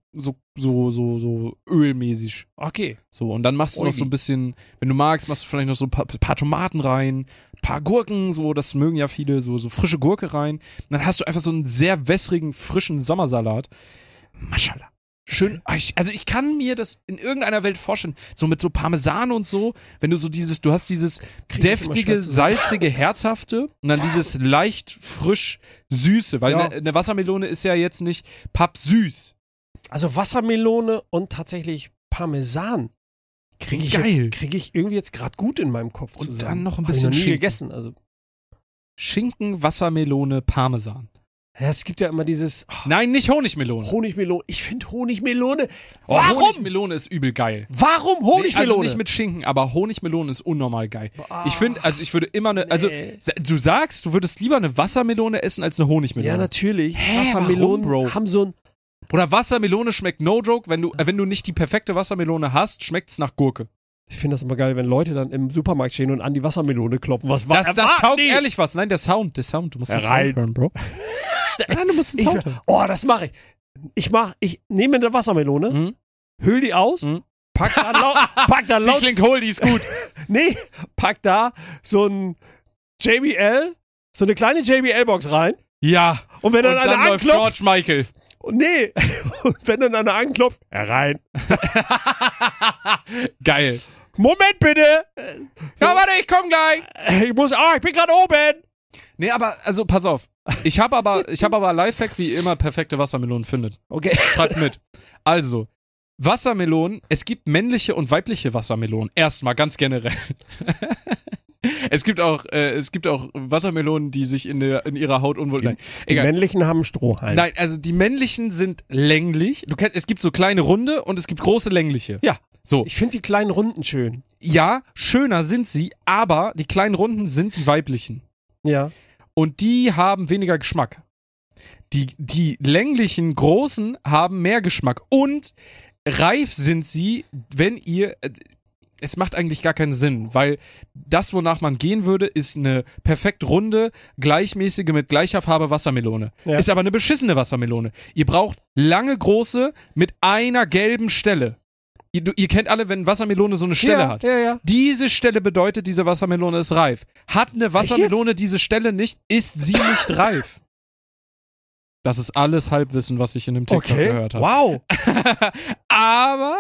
ölmäßig. Okay. So, und dann machst du noch so ein bisschen, wenn du magst, machst du vielleicht noch so ein paar Tomaten rein, ein paar Gurken, so, das mögen ja viele, so frische Gurke rein. Und dann hast du einfach so einen sehr wässrigen, frischen Sommersalat. Maschallah. Schön, also ich kann mir das in irgendeiner Welt vorstellen, so mit so Parmesan und so, wenn du so du hast dieses deftige, salzige, herzhafte und dann dieses leicht frisch süße, weil eine Wassermelone ist ja jetzt nicht pappsüß. Also Wassermelone und tatsächlich Parmesan kriege ich irgendwie jetzt gerade gut in meinem Kopf zusammen. Und dann noch ein bisschen Schinken gegessen, also Schinken, Wassermelone, Parmesan. Ja, es gibt ja immer dieses... Nein, nicht Honigmelone. Honigmelone. Ich finde Honigmelone... Warum? Honigmelone ist übel geil. Warum Honigmelone? Also nicht mit Schinken, aber Honigmelone ist unnormal geil. Ich würde immer du sagst, du würdest lieber eine Wassermelone essen als eine Honigmelone. Ja, natürlich. Wassermelonen haben so ein... Oder Wassermelone schmeckt no joke, wenn du nicht die perfekte Wassermelone hast, schmeckt's nach Gurke. Ich finde das immer geil, wenn Leute dann im Supermarkt stehen und an die Wassermelone kloppen. Das taugt ehrlich was. Nein, der Sound. Du musst den Sound hören, Bro. Nein, du musst den Sound hören. Oh, das mache ich. Ich nehme eine Wassermelone, hüll die aus, pack da laut. Die klingt hohl, die ist gut. Nee, pack da so ein JBL, so eine kleine JBL-Box rein. Ja. Und wenn dann einer läuft George Michael. Nee, und wenn dann einer anklopft, herein. Geil. Moment bitte. So. Ja, warte, ich komm gleich. Ich bin gerade oben. Nee, aber, also pass auf. Ich hab aber Lifehack, wie immer perfekte Wassermelonen findet. Okay. Schreibt mit. Also, Wassermelonen, es gibt männliche und weibliche Wassermelonen. Erstmal, ganz generell. Es gibt auch Wassermelonen, die sich in ihrer Haut unwohl... Nein, die männlichen haben Strohhalm. Nein, also die männlichen sind länglich. Es gibt so kleine runde und es gibt große längliche. Ja. So. Ich finde die kleinen Runden schön. Ja, schöner sind sie, aber die kleinen Runden sind die weiblichen. Ja. Und die haben weniger Geschmack. Die länglichen, großen haben mehr Geschmack. Und reif sind sie, wenn ihr... Es macht eigentlich gar keinen Sinn, weil das, wonach man gehen würde, ist eine perfekt runde, gleichmäßige, mit gleicher Farbe Wassermelone. Ja. Ist aber eine beschissene Wassermelone. Ihr braucht lange, große mit einer gelben Stelle. Ihr kennt alle, wenn Wassermelone so eine Stelle hat. Ja. Diese Stelle bedeutet, diese Wassermelone ist reif. Hat eine Wassermelone diese Stelle nicht, ist sie nicht reif. Das ist alles Halbwissen, was ich in dem TikTok gehört habe. Wow. Aber...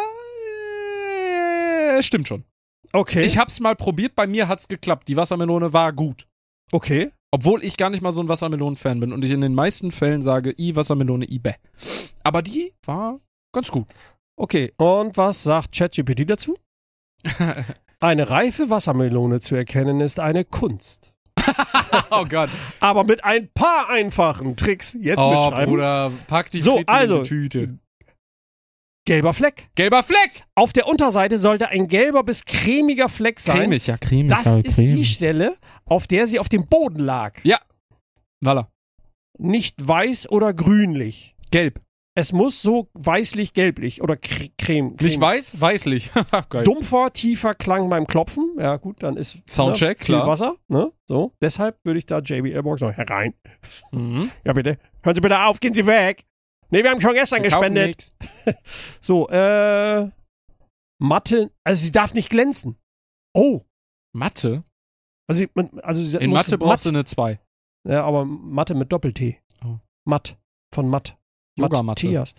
stimmt schon. Okay. Ich hab's mal probiert, bei mir hat's geklappt. Die Wassermelone war gut. Okay. Obwohl ich gar nicht mal so ein Wassermelonen-Fan bin und ich in den meisten Fällen sage, Wassermelone, bäh. Aber die war ganz gut. Okay, und was sagt ChatGPT dazu? Eine reife Wassermelone zu erkennen ist eine Kunst. Oh Gott. Aber mit ein paar einfachen Tricks jetzt mitschreiben. Bruder, pack die in die Tüte. Gelber Fleck. Gelber Fleck! Auf der Unterseite sollte ein gelber bis cremiger Fleck sein. Cremig, ja, cremig. Das ist die Stelle, auf der sie auf dem Boden lag. Ja. Voilà. Nicht weiß oder grünlich. Gelb. Es muss so weißlich-gelblich oder creme. Nicht weiß, weißlich. Geil. Dumpfer, tiefer Klang beim Klopfen. Ja gut, dann ist Soundcheck, viel klar. Wasser. Ne? So. Deshalb würde ich da JBL-Box noch herein. Mhm. Ja bitte. Hören Sie bitte auf, gehen Sie weg. Nee, wir haben schon gestern gespendet. So, Matte, also sie darf nicht glänzen. Oh. Matte? In Mathe brauchst du eine 2. Ja, aber Mathe mit Doppel-T. Oh. Matt. Von Matt. Matthias.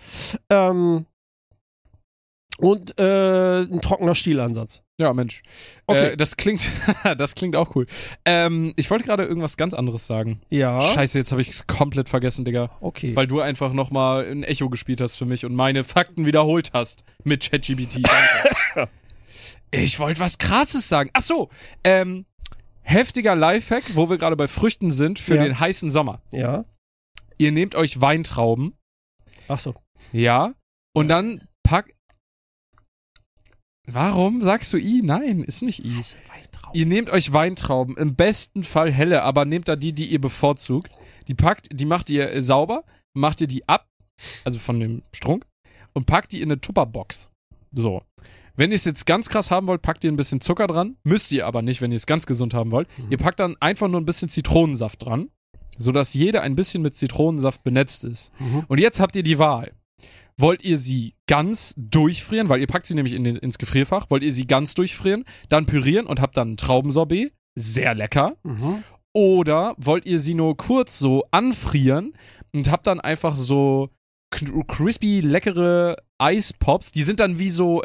Und ein trockener Stielansatz. Ja, Mensch. Okay. Das klingt auch cool. Ich wollte gerade irgendwas ganz anderes sagen. Ja. Scheiße, jetzt habe ich es komplett vergessen, Digga. Okay. Weil du einfach nochmal ein Echo gespielt hast für mich und meine Fakten wiederholt hast mit ChatGPT. Danke. Ich wollte was Krasses sagen. Ach so, heftiger Lifehack, wo wir gerade bei Früchten sind für den heißen Sommer. Ja. Ihr nehmt euch Weintrauben. Ach so. Ja. Und dann Warum sagst du I? Nein, ist nicht I. Ihr nehmt euch Weintrauben, im besten Fall helle, aber nehmt da die ihr bevorzugt. Die macht ihr sauber, macht ihr die ab, also von dem Strunk, und packt die in eine Tupperbox. So. Wenn ihr es jetzt ganz krass haben wollt, packt ihr ein bisschen Zucker dran. Müsst ihr aber nicht, wenn ihr es ganz gesund haben wollt. Ihr packt dann einfach nur ein bisschen Zitronensaft dran, sodass jeder ein bisschen mit Zitronensaft benetzt ist. Und jetzt habt ihr die Wahl. Wollt ihr sie ganz durchfrieren, weil ihr packt sie nämlich ins Gefrierfach, wollt ihr sie ganz durchfrieren, dann pürieren und habt dann ein Traubensorbet, sehr lecker. Oder wollt ihr sie nur kurz so anfrieren und habt dann einfach so crispy, leckere Eispops, die sind dann wie so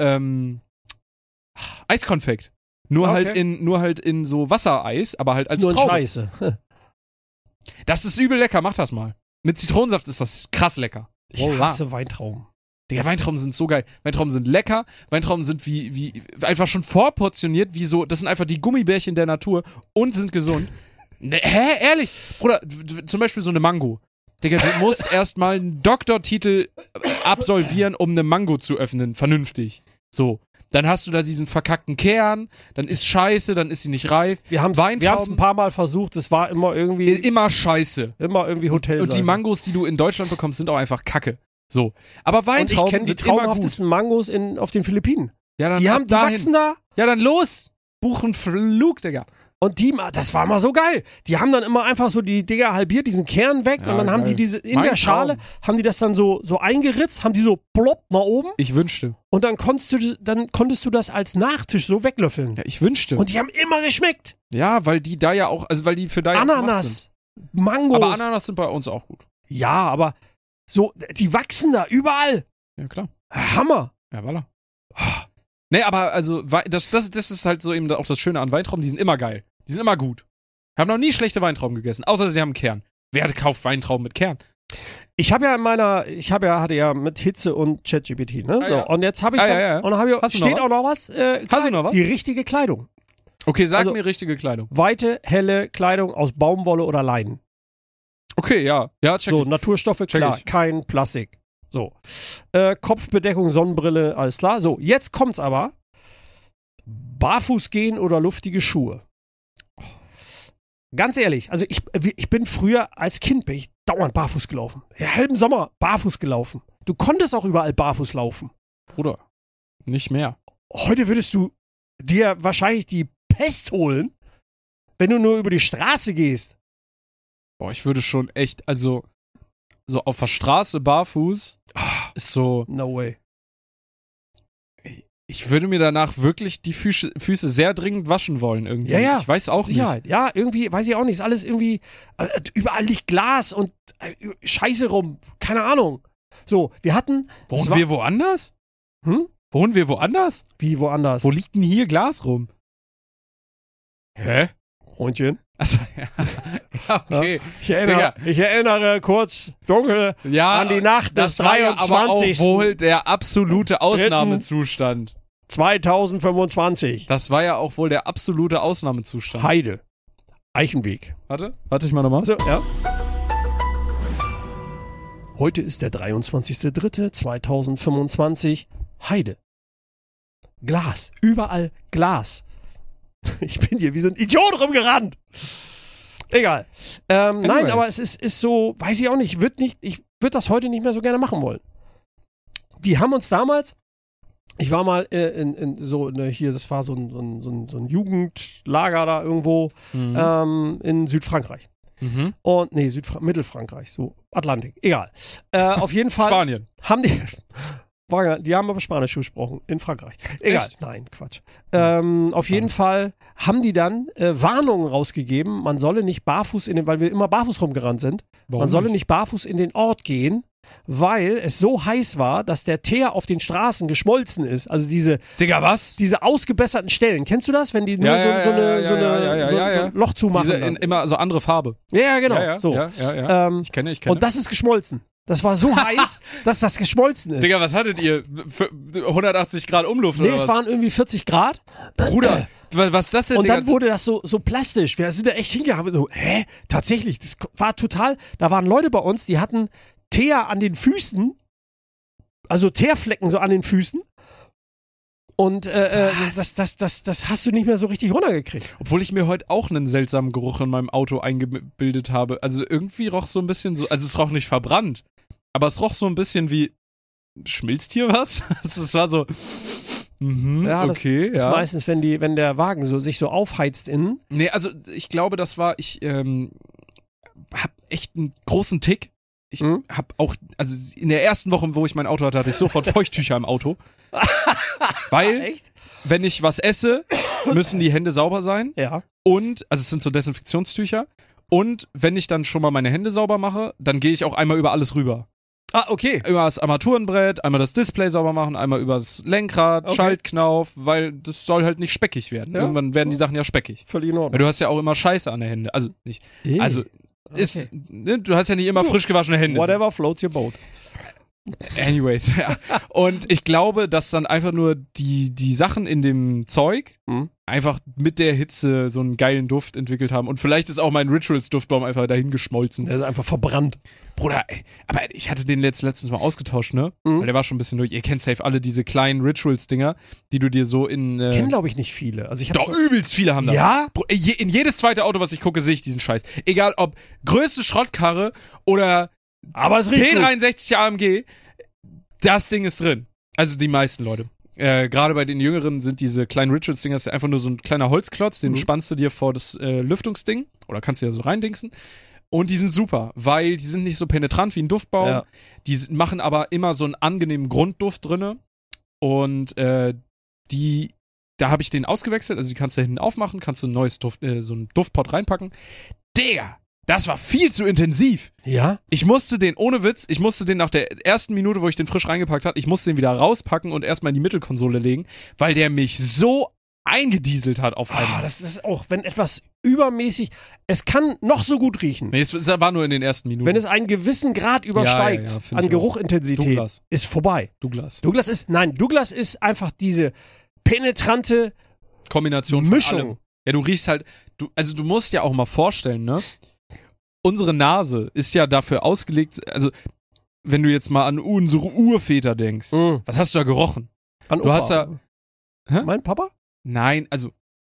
Eiskonfekt. Nur halt in so Wassereis, aber halt als Nur Traube. Scheiße. Das ist übel lecker, mach das mal. Mit Zitronensaft ist das krass lecker. Ich hasse Weintrauben. Digga, Weintrauben sind so geil. Weintrauben sind lecker. Weintrauben sind wie einfach schon vorportioniert, wie so, das sind einfach die Gummibärchen der Natur und sind gesund. Ne, ehrlich? Bruder, zum Beispiel so eine Mango. Digga, du musst erstmal einen Doktortitel absolvieren, um eine Mango zu öffnen, vernünftig. So. Dann hast du da diesen verkackten Kern, dann ist scheiße, dann ist sie nicht reif. Wir haben es ein paar Mal versucht, es war immer irgendwie... Immer scheiße. Immer irgendwie Hotel. Und die Mangos, die du in Deutschland bekommst, sind auch einfach Kacke. So. Aber Weintrauben und ich kenne die traumhaftesten Mangos auf den Philippinen. Ja, dann die wachsen da. Ja, dann los. Buchen Flug, Digga. Und das war immer so geil. Die haben dann immer einfach so die Dinger halbiert, diesen Kern weg und dann haben die diese, in der Schale, haben die das dann so eingeritzt, haben die so plopp nach oben. Ich wünschte. Und dann konntest du das als Nachtisch so weglöffeln. Ja, ich wünschte. Und die haben immer geschmeckt. Ja, weil die da ja auch, also weil die für da ja Ananas, Mangos. Aber Ananas sind bei uns auch gut. Ja, aber so, die wachsen da überall. Ja, klar. Hammer. Ja, voilà. Nee, aber also, das ist halt so eben auch das Schöne an Weintrauben, die sind immer geil. Die sind immer gut. Wir haben noch nie schlechte Weintrauben gegessen, außer sie haben einen Kern. Wer kauft Weintrauben mit Kern? Ich hatte ja mit Hitze und ChatGPT, ne? Ah, so, ja. und jetzt habe ich dann, und dann habe ich, steht auch noch was? Hast du noch was? Die richtige Kleidung. Okay, sag mir richtige Kleidung. Weite, helle Kleidung aus Baumwolle oder Leinen. Okay, ja. Ja, check. So, Naturstoffe, klar, kein Plastik. So. Kopfbedeckung, Sonnenbrille, alles klar. So, jetzt kommt's aber. Barfuß gehen oder luftige Schuhe? Ganz ehrlich, also ich bin früher als Kind dauernd barfuß gelaufen. Ja, halben Sommer barfuß gelaufen. Du konntest auch überall barfuß laufen. Bruder, nicht mehr. Heute würdest du dir wahrscheinlich die Pest holen, wenn du nur über die Straße gehst. Boah, ich würde schon echt, also so auf der Straße barfuß ist so... No way. Ich würde mir danach wirklich die Füße sehr dringend waschen wollen irgendwie. Ja. Ich weiß auch Sicherheit. nicht. Ja, irgendwie, weiß ich auch nicht. Ist alles irgendwie, überall liegt Glas und Scheiße rum. Keine Ahnung. So, wir hatten... Wohnen wir woanders? Wohnen wir woanders? Wie woanders? Wo liegt denn hier Glas rum? Hä? Freundchen. Achso, ja, okay. Ja, ich erinnere kurz dunkel an die Nacht des 23. War ja aber auch wohl der absolute Ausnahmezustand. 2025. Das war ja auch wohl der absolute Ausnahmezustand. Heide. Eichenweg. Warte ich mal nochmal. Also, ja. Heute ist der 23.03.2025. Heide. Glas. Überall Glas. Ich bin hier wie so ein Idiot rumgerannt. Egal. Nein, aber es ist so, weiß ich auch nicht, ich würde das heute nicht mehr so gerne machen wollen. Die haben uns damals, ich war mal hier, das war so ein Jugendlager da irgendwo in Südfrankreich. Und, Mittelfrankreich, so Atlantik, egal. Auf jeden Fall. Spanien. Die haben aber Spanisch gesprochen in Frankreich. Egal. Echt? Nein, Quatsch. Auf jeden Fall haben die dann Warnungen rausgegeben, man solle nicht barfuß weil wir immer barfuß rumgerannt sind, man solle nicht barfuß in den Ort gehen, weil es so heiß war, dass der Teer auf den Straßen geschmolzen ist. Also diese ausgebesserten Stellen. Kennst du das? Wenn die nur so ein Loch zumachen. Immer so andere Farbe. Ja, genau. Ich kenne. Und das ist geschmolzen. Das war so heiß, dass das geschmolzen ist. Digga, was hattet ihr? 180 Grad Umluft oder was? Nee, es waren irgendwie 40 Grad. Bruder, was ist das denn, Und Digga? dann wurde das so plastisch. Wir sind da echt hingegangen. So, tatsächlich, das war total, da waren Leute bei uns, die hatten Teer an den Füßen, also Teerflecken so an den Füßen. Und das hast du nicht mehr so richtig runtergekriegt. Obwohl ich mir heute auch einen seltsamen Geruch in meinem Auto eingebildet habe. Also irgendwie roch so ein bisschen so, also es roch nicht verbrannt, aber es roch so ein bisschen wie, schmilzt hier was? Also es war so, okay, das ist meistens, wenn der Wagen sich so aufheizt innen. Nee, also ich glaube, das war, ich hab echt einen großen Tick. Ich hab auch, also in der ersten Woche, wo ich mein Auto hatte ich sofort Feuchttücher im Auto. Weil, echt? Wenn ich was esse, müssen die Hände sauber sein. Ja. Und, also es sind so Desinfektionstücher. Und wenn ich dann schon mal meine Hände sauber mache, dann gehe ich auch einmal über alles rüber. Ah, okay. Über das Armaturenbrett, einmal das Display sauber machen, einmal über das Lenkrad, Schaltknauf, weil das soll halt nicht speckig werden. Ja, irgendwann werden die Sachen ja speckig. Völlig in Ordnung. Weil du hast ja auch immer Scheiße an der Hände. Also nicht. Also ist, ne, du hast ja nicht immer frisch gewaschene Hände. Whatever floats your boat. Anyways, ja. Und ich glaube, dass dann einfach nur die Sachen in dem Zeug einfach mit der Hitze so einen geilen Duft entwickelt haben. Und vielleicht ist auch mein Rituals-Duftbaum einfach dahin geschmolzen. Der ist einfach verbrannt. Bruder, ey, aber ich hatte den letztens mal ausgetauscht, ne? Weil der war schon ein bisschen durch. Ihr kennt safe alle diese kleinen Rituals-Dinger, die du dir so in... Kennen, glaube ich, nicht viele. Also ich hab übelst viele haben das. Ja? In jedes zweite Auto, was ich gucke, sehe ich diesen Scheiß. Egal ob größte Schrottkarre oder... Aber es riecht 1063 AMG, das Ding ist drin. Also die meisten Leute. Gerade bei den Jüngeren sind diese kleinen Rituals-Dinger einfach nur so ein kleiner Holzklotz, den spannst du dir vor das Lüftungsding oder kannst du ja so reindingsen. Und die sind super, weil die sind nicht so penetrant wie ein Duftbaum. Ja. Die machen aber immer so einen angenehmen Grundduft drinne. Und da habe ich den ausgewechselt. Also die kannst du da hinten aufmachen, kannst du ein neues so einen Duftpot reinpacken. Digga! Das war viel zu intensiv. Ja? Ich musste den, ohne Witz, nach der ersten Minute, wo ich den frisch reingepackt habe, ich musste den wieder rauspacken und erstmal in die Mittelkonsole legen, weil der mich so eingedieselt hat auf einmal. Das ist auch, wenn etwas übermäßig, es kann noch so gut riechen. Nee, es war nur in den ersten Minuten. Wenn es einen gewissen Grad übersteigt an Geruchintensität, ist vorbei. Douglas ist einfach diese penetrante Kombination von Mischung. Allem. Ja, du riechst halt, du musst ja auch mal vorstellen, ne? Unsere Nase ist ja dafür ausgelegt, also wenn du jetzt mal an unsere Urväter denkst, was hast du da gerochen? An Opa. Du hast da... Hä? Mein Papa? Nein, also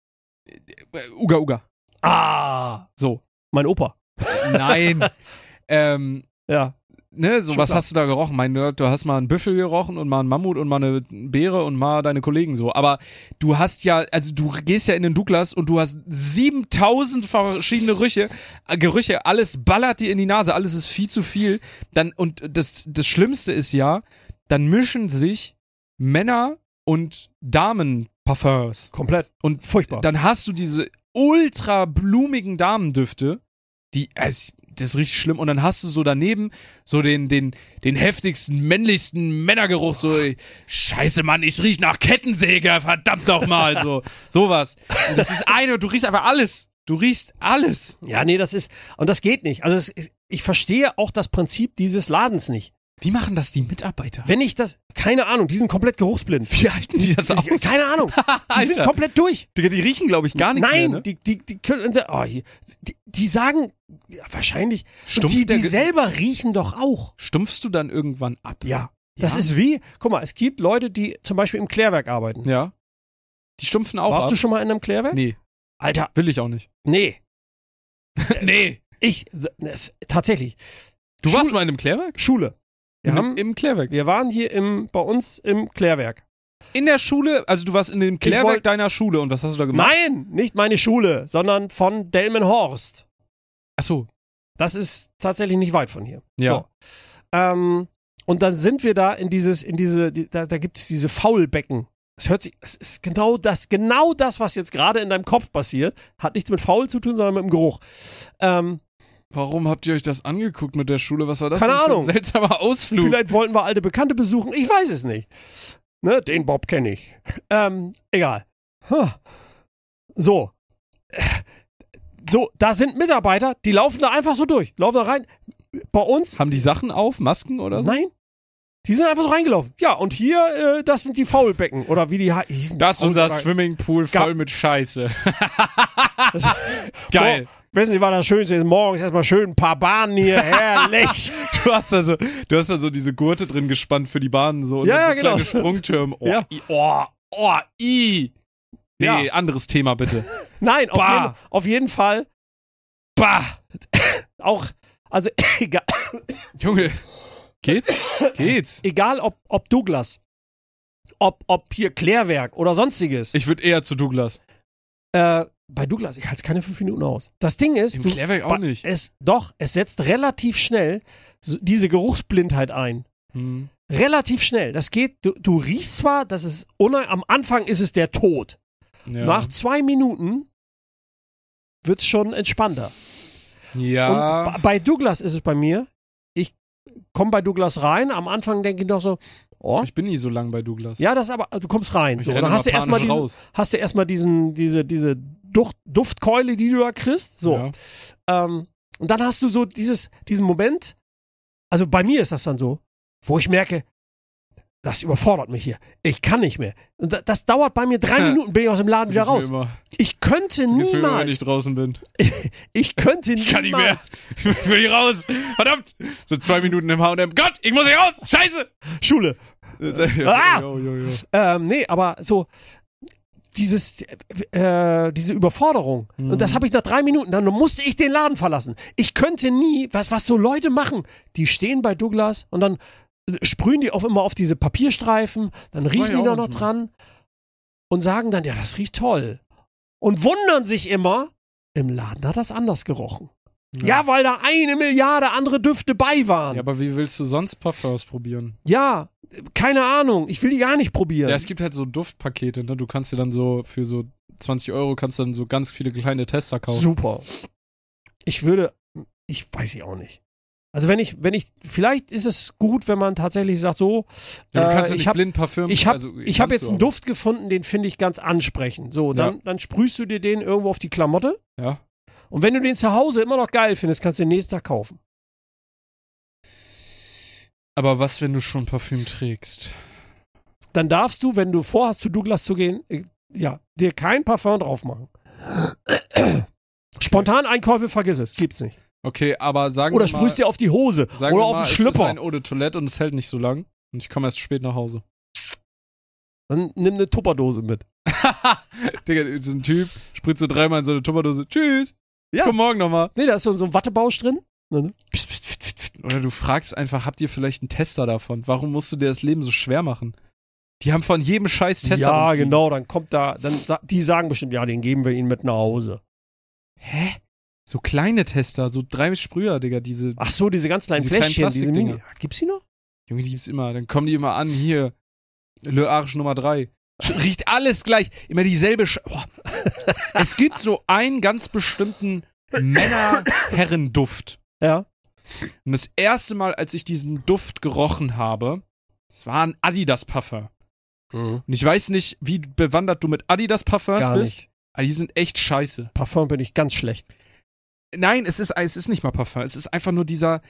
Uga. Ah! So. Mein Opa. Nein. Ja. Ne, so was hast du da gerochen? Du hast mal einen Büffel gerochen und mal einen Mammut und mal eine Beere und mal deine Kollegen so. Aber du hast ja, also du gehst ja in den Douglas und du hast 7000 verschiedene Gerüche, alles ballert dir in die Nase, alles ist viel zu viel. Und das Schlimmste ist ja, dann mischen sich Männer und Damenparfums. Komplett. Und furchtbar. Dann hast du diese ultra blumigen Damendüfte, das ist richtig schlimm. Und dann hast du so daneben so den heftigsten, männlichsten Männergeruch. So, scheiße, Mann, ich riech nach Kettensäge, verdammt nochmal. Sowas. Und das ist du riechst einfach alles. Du riechst alles. Ja, nee, und das geht nicht. Also ich verstehe auch das Prinzip dieses Ladens nicht. Wie machen das die Mitarbeiter? Keine Ahnung, die sind komplett geruchsblind. Wie halten die das aus? Keine Ahnung. Die sind komplett durch. Die riechen, glaube ich, gar nichts mehr. Nein, ne? Die sagen, ja, wahrscheinlich, die selber riechen doch auch. Stumpfst du dann irgendwann ab? Ja. Das ist guck mal, es gibt Leute, die zum Beispiel im Klärwerk arbeiten. Ja. Die stumpfen auch ab. Warst du schon mal in einem Klärwerk? Nee. Alter. Will ich auch nicht. Nee. Nee. Tatsächlich. Du warst mal in einem Klärwerk? Schule. Im Klärwerk. Wir waren hier bei uns im Klärwerk. In der Schule? Also du warst in dem Klärwerk deiner Schule und was hast du da gemacht? Nein, nicht meine Schule, sondern von Delmenhorst. Ach so. Das ist tatsächlich nicht weit von hier. Ja. So. Und dann sind wir da da gibt es diese Faulbecken. Es ist genau das, was jetzt gerade in deinem Kopf passiert. Hat nichts mit faul zu tun, sondern mit dem Geruch. Warum habt ihr euch das angeguckt mit der Schule? Was war das Keine denn Ahnung. für ein seltsamer Ausflug? Vielleicht wollten wir alte Bekannte besuchen. Ich weiß es nicht. Ne, den Bob kenne ich. Egal. So, da sind Mitarbeiter, die laufen da einfach so durch. Laufen da rein. Bei uns. Haben die Sachen auf? Masken oder so? Nein. Die sind einfach so reingelaufen. Ja, und hier, das sind die Faulbecken. Oder wie die hießen. Das ist unser Swimmingpool voll mit Scheiße. Geil. Wissen Sie, was das Schönste ist? Morgens erstmal schön ein paar Bahnen hier. Herrlich. Du hast da so diese Gurte drin gespannt für die Bahnen so. Und ja, so genau. Kleine Sprungtürme. Nee, anderes Thema bitte. Nein, auf jeden Fall. Bah. Auch, also egal. Junge. Geht's? Egal ob Douglas, ob hier Klärwerk oder sonstiges. Ich würde eher zu Douglas. Bei Douglas, ich halte es keine 5 Minuten aus. Das Ding ist, im Klärwerk auch nicht. Es setzt relativ schnell diese Geruchsblindheit ein. Relativ schnell. Das geht, du riechst zwar, am Anfang ist es der Tod. Ja. Nach 2 Minuten wird's schon entspannter. Ja. Und bei Douglas ist es bei mir, ich komme bei Douglas rein, am Anfang denke ich noch so, ich bin nie so lang bei Douglas. Ja, du kommst rein. So. Dann hast du erstmal diese Duftkeule, die du da kriegst. So. Ja. Und dann hast du so diesen Moment, also bei mir ist das dann so, wo ich merke, das überfordert mich hier. Ich kann nicht mehr. Und das dauert bei mir 3 Minuten, bin ich aus dem Laden wieder raus. Ich könnte niemals. Mir, wenn ich draußen bin. Ich könnte niemals. Ich kann nicht mehr. Ich will hier raus. Verdammt. So 2 Minuten im H&M. Gott, ich muss hier raus. Scheiße. Schule. Nee, aber so diese Überforderung. Und das habe ich nach 3 Minuten. Dann musste ich den Laden verlassen. Ich könnte nie, was so Leute machen, die stehen bei Douglas und dann sprühen die immer auf diese Papierstreifen, dann riechen die da noch dran und sagen dann, ja, das riecht toll. Und wundern sich immer, im Laden hat das anders gerochen. Ja, weil da 1 Milliarde andere Düfte bei waren. Ja, aber wie willst du sonst Parfums probieren? Ja, keine Ahnung. Ich will die gar nicht probieren. Ja, es gibt halt so Duftpakete, ne? Du kannst dir dann so für so 20 € kannst du dann so ganz viele kleine Tester kaufen. Super. Ich weiß ich auch nicht. Also vielleicht ist es gut, wenn man tatsächlich sagt, so, ja, du kannst ja nicht blind Parfüm. Ich habe jetzt einen Duft gefunden, den finde ich ganz ansprechend. So, dann sprühst du dir den irgendwo auf die Klamotte. Ja. Und wenn du den zu Hause immer noch geil findest, kannst du den nächsten Tag kaufen. Aber was, wenn du schon Parfüm trägst? Dann darfst du, wenn du vorhast, zu Douglas zu gehen, dir kein Parfum drauf machen. Spontaneinkäufe, vergiss es. Gibt's nicht. Okay, aber sagen wir mal... Oder sprühst dir auf die Hose. Oder auf den Schlüpper. Es ist ein Eau de Toilette und es hält nicht so lang. Und ich komme erst spät nach Hause. Dann nimm eine Tupperdose mit. Digga, ist ein Typ, spritzt so 3-mal in so eine Tupperdose. Tschüss. Ja. Komm morgen nochmal. Nee, da ist so ein Wattebausch drin. Oder du fragst einfach, habt ihr vielleicht einen Tester davon? Warum musst du dir das Leben so schwer machen? Die haben von jedem scheiß Tester. Ja, genau, dann kommt die sagen bestimmt, ja, den geben wir ihnen mit nach Hause. Hä? So kleine Tester, so 3 Sprüher, Digga, diese. Ach so, diese ganz kleinen Fläschchen, diese Mini. Gibt's die noch? Junge, die gibt's immer. Dann kommen die immer an, hier, Le Arche Nummer 3. Riecht alles gleich, immer dieselbe Es gibt so einen ganz bestimmten Männer-Herren-Duft. Ja. Und das erste Mal, als ich diesen Duft gerochen habe, es war ein Adidas-Parfum. Und ich weiß nicht, wie bewandert du mit Adidas-Parfums bist. Nicht. Aber die sind echt scheiße. Parfum bin ich ganz schlecht. Nein, es ist nicht mal Parfum. Es ist einfach nur dieser.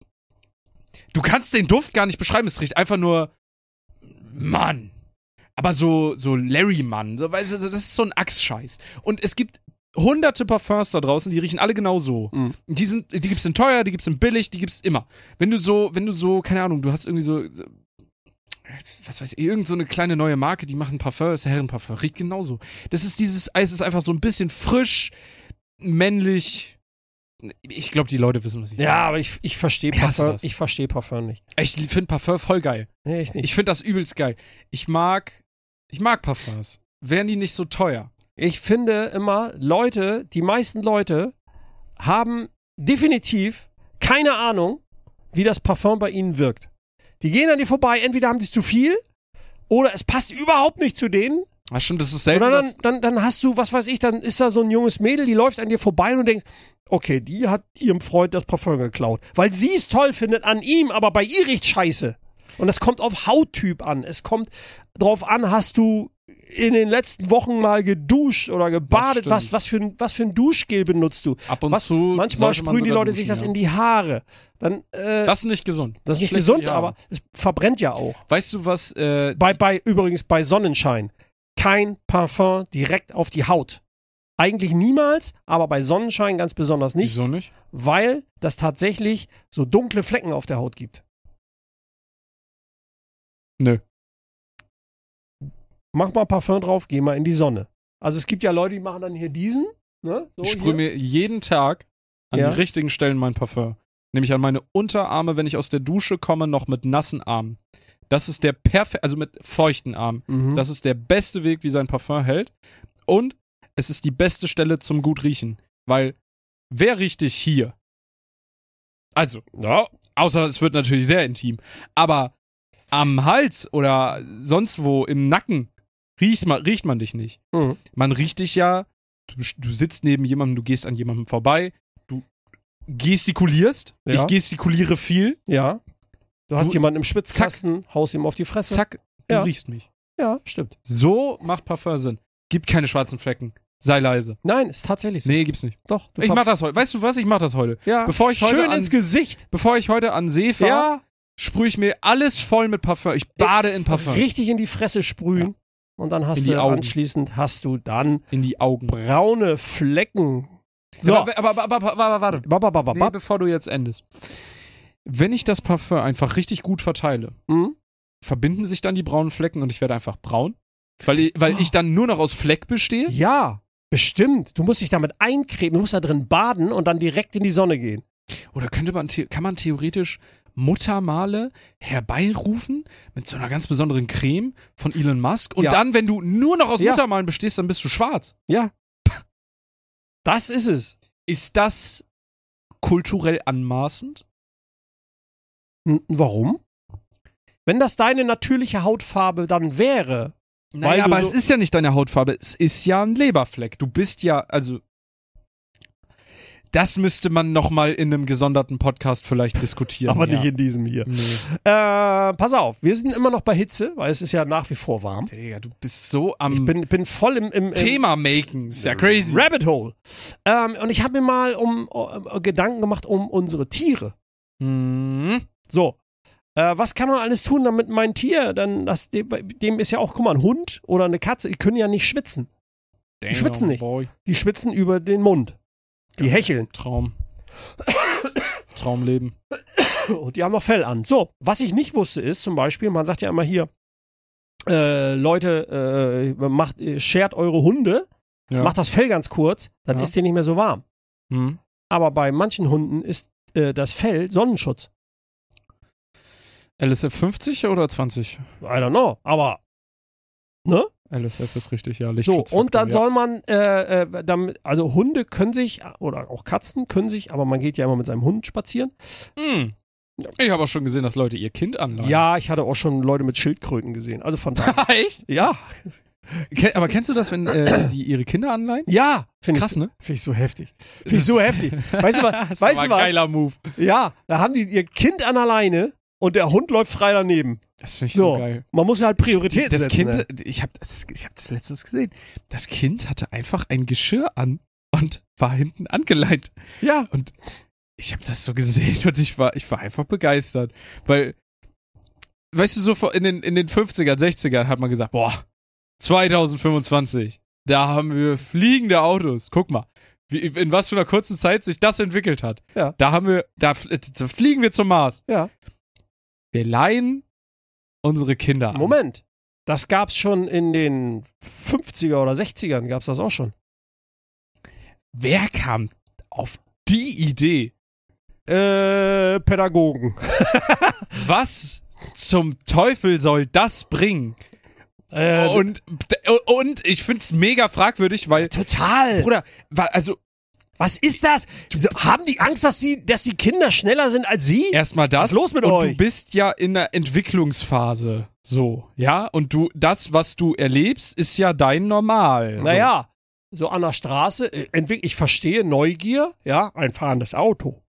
Du kannst den Duft gar nicht beschreiben. Es riecht einfach nur. Mann. Aber so Larry-Mann. So, weißt du, das ist so ein Achsscheiß. Und es gibt hunderte Parfums da draußen, die riechen alle genau so. Mhm. Die gibt's in teuer, die gibt's in billig, die gibt's immer. Wenn du so, keine Ahnung, du hast irgendwie so was weiß ich, irgend so eine kleine neue Marke, die machen Parfum, das ist Herrenparfum, riecht genauso. Das ist dieses Eis, ist einfach so ein bisschen frisch, männlich. Ich glaube, die Leute wissen, was ich meine. Ja, aber ich verstehe Parfum. Ich verstehe Parfum nicht. Ich finde Parfum voll geil. Nee, ich nicht. Ich finde das übelst geil. Ich mag Parfums. Wären die nicht so teuer? Ich finde immer, die meisten Leute haben definitiv keine Ahnung, wie das Parfum bei ihnen wirkt. Die gehen an dir vorbei, entweder haben die zu viel oder es passt überhaupt nicht zu denen. Ach stimmt, das ist selten. Oder dann hast du, was weiß ich, dann ist da so ein junges Mädel, die läuft an dir vorbei und du denkst, okay, die hat ihrem Freund das Parfum geklaut. Weil sie es toll findet an ihm, aber bei ihr riecht scheiße. Und es kommt auf Hauttyp an. Es kommt drauf an, hast du in den letzten Wochen mal geduscht oder gebadet? Was für ein Duschgel benutzt du? Ab und zu. Manchmal sprühen die Leute sich das in die Haare. Dann, das ist nicht gesund. Das ist nicht gesund, aber es verbrennt ja auch. Weißt du was? Übrigens bei Sonnenschein. Kein Parfum direkt auf die Haut. Eigentlich niemals, aber bei Sonnenschein ganz besonders nicht. Wieso nicht? Weil das tatsächlich so dunkle Flecken auf der Haut gibt. Nö. Mach mal Parfum drauf, geh mal in die Sonne. Also es gibt ja Leute, die machen dann hier diesen. Ne? So ich sprühe mir jeden Tag an die richtigen Stellen mein Parfum. Nämlich an meine Unterarme, wenn ich aus der Dusche komme, noch mit nassen Armen. Das ist der also mit feuchten Armen. Mhm. Das ist der beste Weg, wie sein Parfum hält. Und es ist die beste Stelle zum gut riechen. Weil, wer riecht dich hier? Also, ja, außer es wird natürlich sehr intim. Aber am Hals oder sonst wo im Nacken riecht man dich nicht. Mhm. Man riecht dich ja, du sitzt neben jemandem, du gehst an jemandem vorbei, du gestikulierst. Ja. Ich gestikuliere viel. Ja. Du hast jemanden im Schwitzkasten, haust ihm auf die Fresse. Zack, du riechst mich. Ja, stimmt. So macht Parfum Sinn. Gibt keine schwarzen Flecken. Sei leise. Nein, ist tatsächlich so. Nee, gibt's nicht. Doch. Ich mach das heute. Weißt du was? Ich mach das heute. Ja. Schön ins Gesicht. Bevor ich heute an See fahre, sprühe ich mir alles voll mit Parfum. Ich bade in Parfum. Richtig in die Fresse sprühen. Ja. Und dann anschließend in die Augen braune Flecken. So. Aber warte. Nee, bevor du jetzt endest. Wenn ich das Parfum einfach richtig gut verteile, verbinden sich dann die braunen Flecken und ich werde einfach braun? Weil ich dann nur noch aus Fleck bestehe? Ja, bestimmt. Du musst dich damit eincremen, du musst da drin baden und dann direkt in die Sonne gehen. Oder kann man theoretisch Muttermale herbeirufen mit so einer ganz besonderen Creme von Elon Musk und dann, wenn du nur noch aus Muttermalen bestehst, dann bist du schwarz. Ja. Das ist es. Ist das kulturell anmaßend? Warum? Wenn das deine natürliche Hautfarbe dann wäre. Naja, aber es ist ja nicht deine Hautfarbe, es ist ja ein Leberfleck. Du bist ja, also das müsste man nochmal in einem gesonderten Podcast vielleicht diskutieren. Aber nicht in diesem hier. Nee. Pass auf, wir sind immer noch bei Hitze, weil es ist ja nach wie vor warm. Digga, du bist so am Ich bin voll im Thema machen. Ist ja crazy. Rabbit Hole. Und ich habe mir mal Gedanken gemacht um unsere Tiere. So. Was kann man alles tun, damit mein Tier dann, dem ist ja auch, guck mal, ein Hund oder eine Katze, die können ja nicht schwitzen. Die schwitzen nicht. Boy. Die schwitzen über den Mund. Die hecheln. Traumleben. Und die haben noch Fell an. So, was ich nicht wusste ist, zum Beispiel, man sagt ja immer hier, Leute, schert eure Hunde, macht das Fell ganz kurz, dann ist dir nicht mehr so warm. Aber bei manchen Hunden ist das Fell Sonnenschutz. LSF 50 oder 20? I don't know, aber ne? LSF ist richtig, ja. Lichtschutz. So, und dann soll man, also Hunde können sich, oder auch Katzen können sich, aber man geht ja immer mit seinem Hund spazieren. Ich habe auch schon gesehen, dass Leute ihr Kind anleihen. Ja, ich hatte auch schon Leute mit Schildkröten gesehen. Also von daher. Echt? Ja. Aber kennst du das, wenn die ihre Kinder anleihen? Ja. Krass, ne? Finde ich so heftig. Weißt du was? Das war ein geiler Move. Ja, da haben die ihr Kind an der Leine und der Hund läuft frei daneben. Das finde ich so geil. Man muss ja halt Prioritäten setzen. Kind, ne? Ich hab das letztens gesehen. Das Kind hatte einfach ein Geschirr an und war hinten angeleint. Ja. Und ich habe das so gesehen und ich war einfach begeistert. Weil, weißt du, so in den 50ern, 60ern hat man gesagt, boah, 2025, da haben wir fliegende Autos. Guck mal, in was für einer kurzen Zeit sich das entwickelt hat. Ja. Da fliegen wir zum Mars. Ja. Wir leihen unsere Kinder an. Moment. Das gab's schon in den 50er oder 60ern, gab's das auch schon. Wer kam auf die Idee? Pädagogen. Was zum Teufel soll das bringen? Und ich find's mega fragwürdig, weil total. Bruder, also Was ist das? Haben die Angst, dass die Kinder schneller sind als sie? Erstmal das. Was ist los mit und euch? Du bist ja in der Entwicklungsphase. So, ja? Und das, was du erlebst, ist ja dein Normal. Naja, so an der Straße, ich verstehe Neugier, ja, ein fahrendes Auto.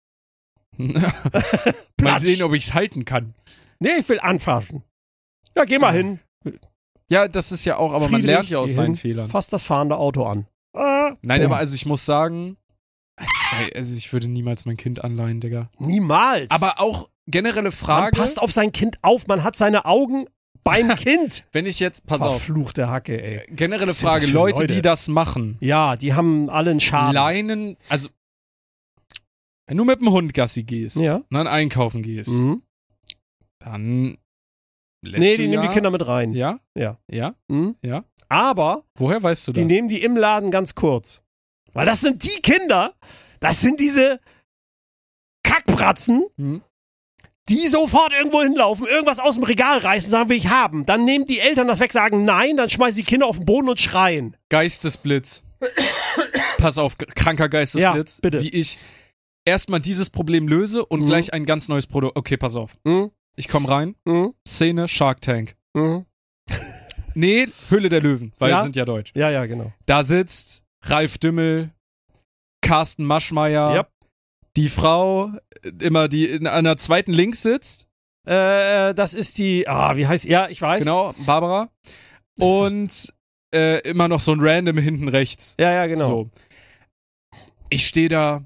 Mal sehen, ob ich es halten kann. Nee, ich will anfassen. Ja, geh mal hin. Ja, das ist ja auch, aber man lernt ja aus seinen Fehlern. Fass das fahrende Auto an. Nein, aber also ich muss sagen, also ich würde niemals mein Kind anleihen, Digga. Niemals. Aber auch generelle Frage. Man passt auf sein Kind auf, man hat seine Augen beim Kind. Wenn ich jetzt, pass auf. Verfluchte Hacke, ey. Generelle Frage, Leute, die das machen. Ja, die haben alle einen Schaden. Leinen, also wenn du mit dem Hund Gassi gehst und dann einkaufen gehst, dann lässt die nehmen die Kinder mit rein. Ja? Ja. Ja? Ja? Aber woher weißt du das? Die nehmen die im Laden ganz kurz. Weil das sind die Kinder, das sind diese Kackbratzen, die sofort irgendwo hinlaufen, irgendwas aus dem Regal reißen, sagen, will ich haben. Dann nehmen die Eltern das weg, sagen nein, dann schmeißen die Kinder auf den Boden und schreien. Geistesblitz. Pass auf, kranker Geistesblitz. Ja, bitte. Wie ich erstmal dieses Problem löse und gleich ein ganz neues Produkt. Okay, pass auf. Ich komme rein. Szene Shark Tank. Nee, Höhle der Löwen, weil wir sind ja deutsch. Ja, genau. Da sitzt Ralf Dümmel, Carsten Maschmeyer, die Frau, immer die an der zweiten links sitzt. Das ist die, wie heißt, ja, ich weiß. Genau, Barbara. Und immer noch so ein Random hinten rechts. Ja, genau. So. Ich stehe da,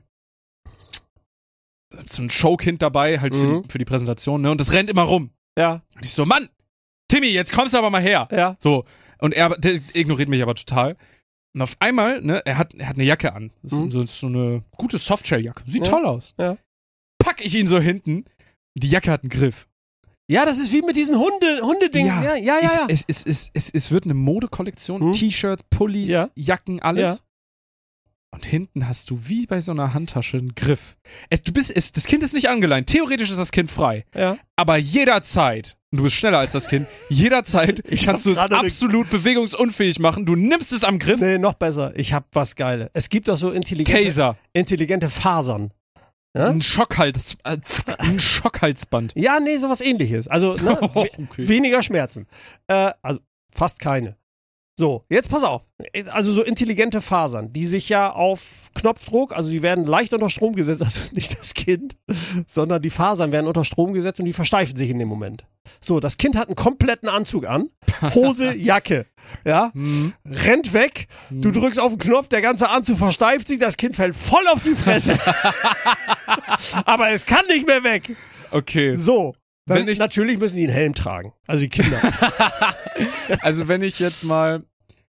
so ein Showkind dabei, halt für die Präsentation, ne? Und das rennt immer rum. Ja. Und ich so, Mann, Timmy, jetzt kommst du aber mal her. Ja. So. Und der ignoriert mich aber total. Und auf einmal, ne, er hat eine Jacke an. Das ist so eine gute Softshelljacke. Sieht toll aus. Ja. Pack ich ihn so hinten und die Jacke hat einen Griff. Ja, das ist wie mit diesen Hundedingen. Ja. Es wird eine Modekollektion. T-Shirts, Pullis, Jacken, alles. Und hinten hast du wie bei so einer Handtasche einen Griff. Das Kind ist nicht angeleint. Theoretisch ist das Kind frei. Ja. Aber jederzeit, und du bist schneller als das Kind, jederzeit kannst du es absolut bewegungsunfähig machen. Du nimmst es am Griff. Nee, noch besser. Ich hab was Geiles. Es gibt doch so intelligente Fasern. Ja? Ein Schockhalsband. Ja, nee, sowas ähnliches. Also weniger Schmerzen. Also fast keine. So, jetzt pass auf. Also so intelligente Fasern, die sich ja auf Knopfdruck, also die werden leicht unter Strom gesetzt, also nicht das Kind, sondern die Fasern werden unter Strom gesetzt und die versteifen sich in dem Moment. So, das Kind hat einen kompletten Anzug an, Hose, Jacke, ja, rennt weg, du drückst auf den Knopf, der ganze Anzug versteift sich, das Kind fällt voll auf die Fresse. Aber es kann nicht mehr weg. Okay. So. Natürlich müssen die einen Helm tragen. Also die Kinder. Also wenn ich jetzt mal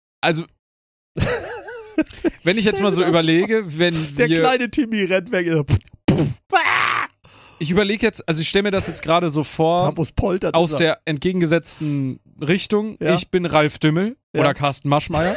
so überlege, der kleine Timmy rennt weg. Ich überlege jetzt, also ich stelle mir das jetzt gerade so vor, aus der entgegengesetzten Richtung. Ja. Ich bin Ralf Dümmel oder Carsten Maschmeyer.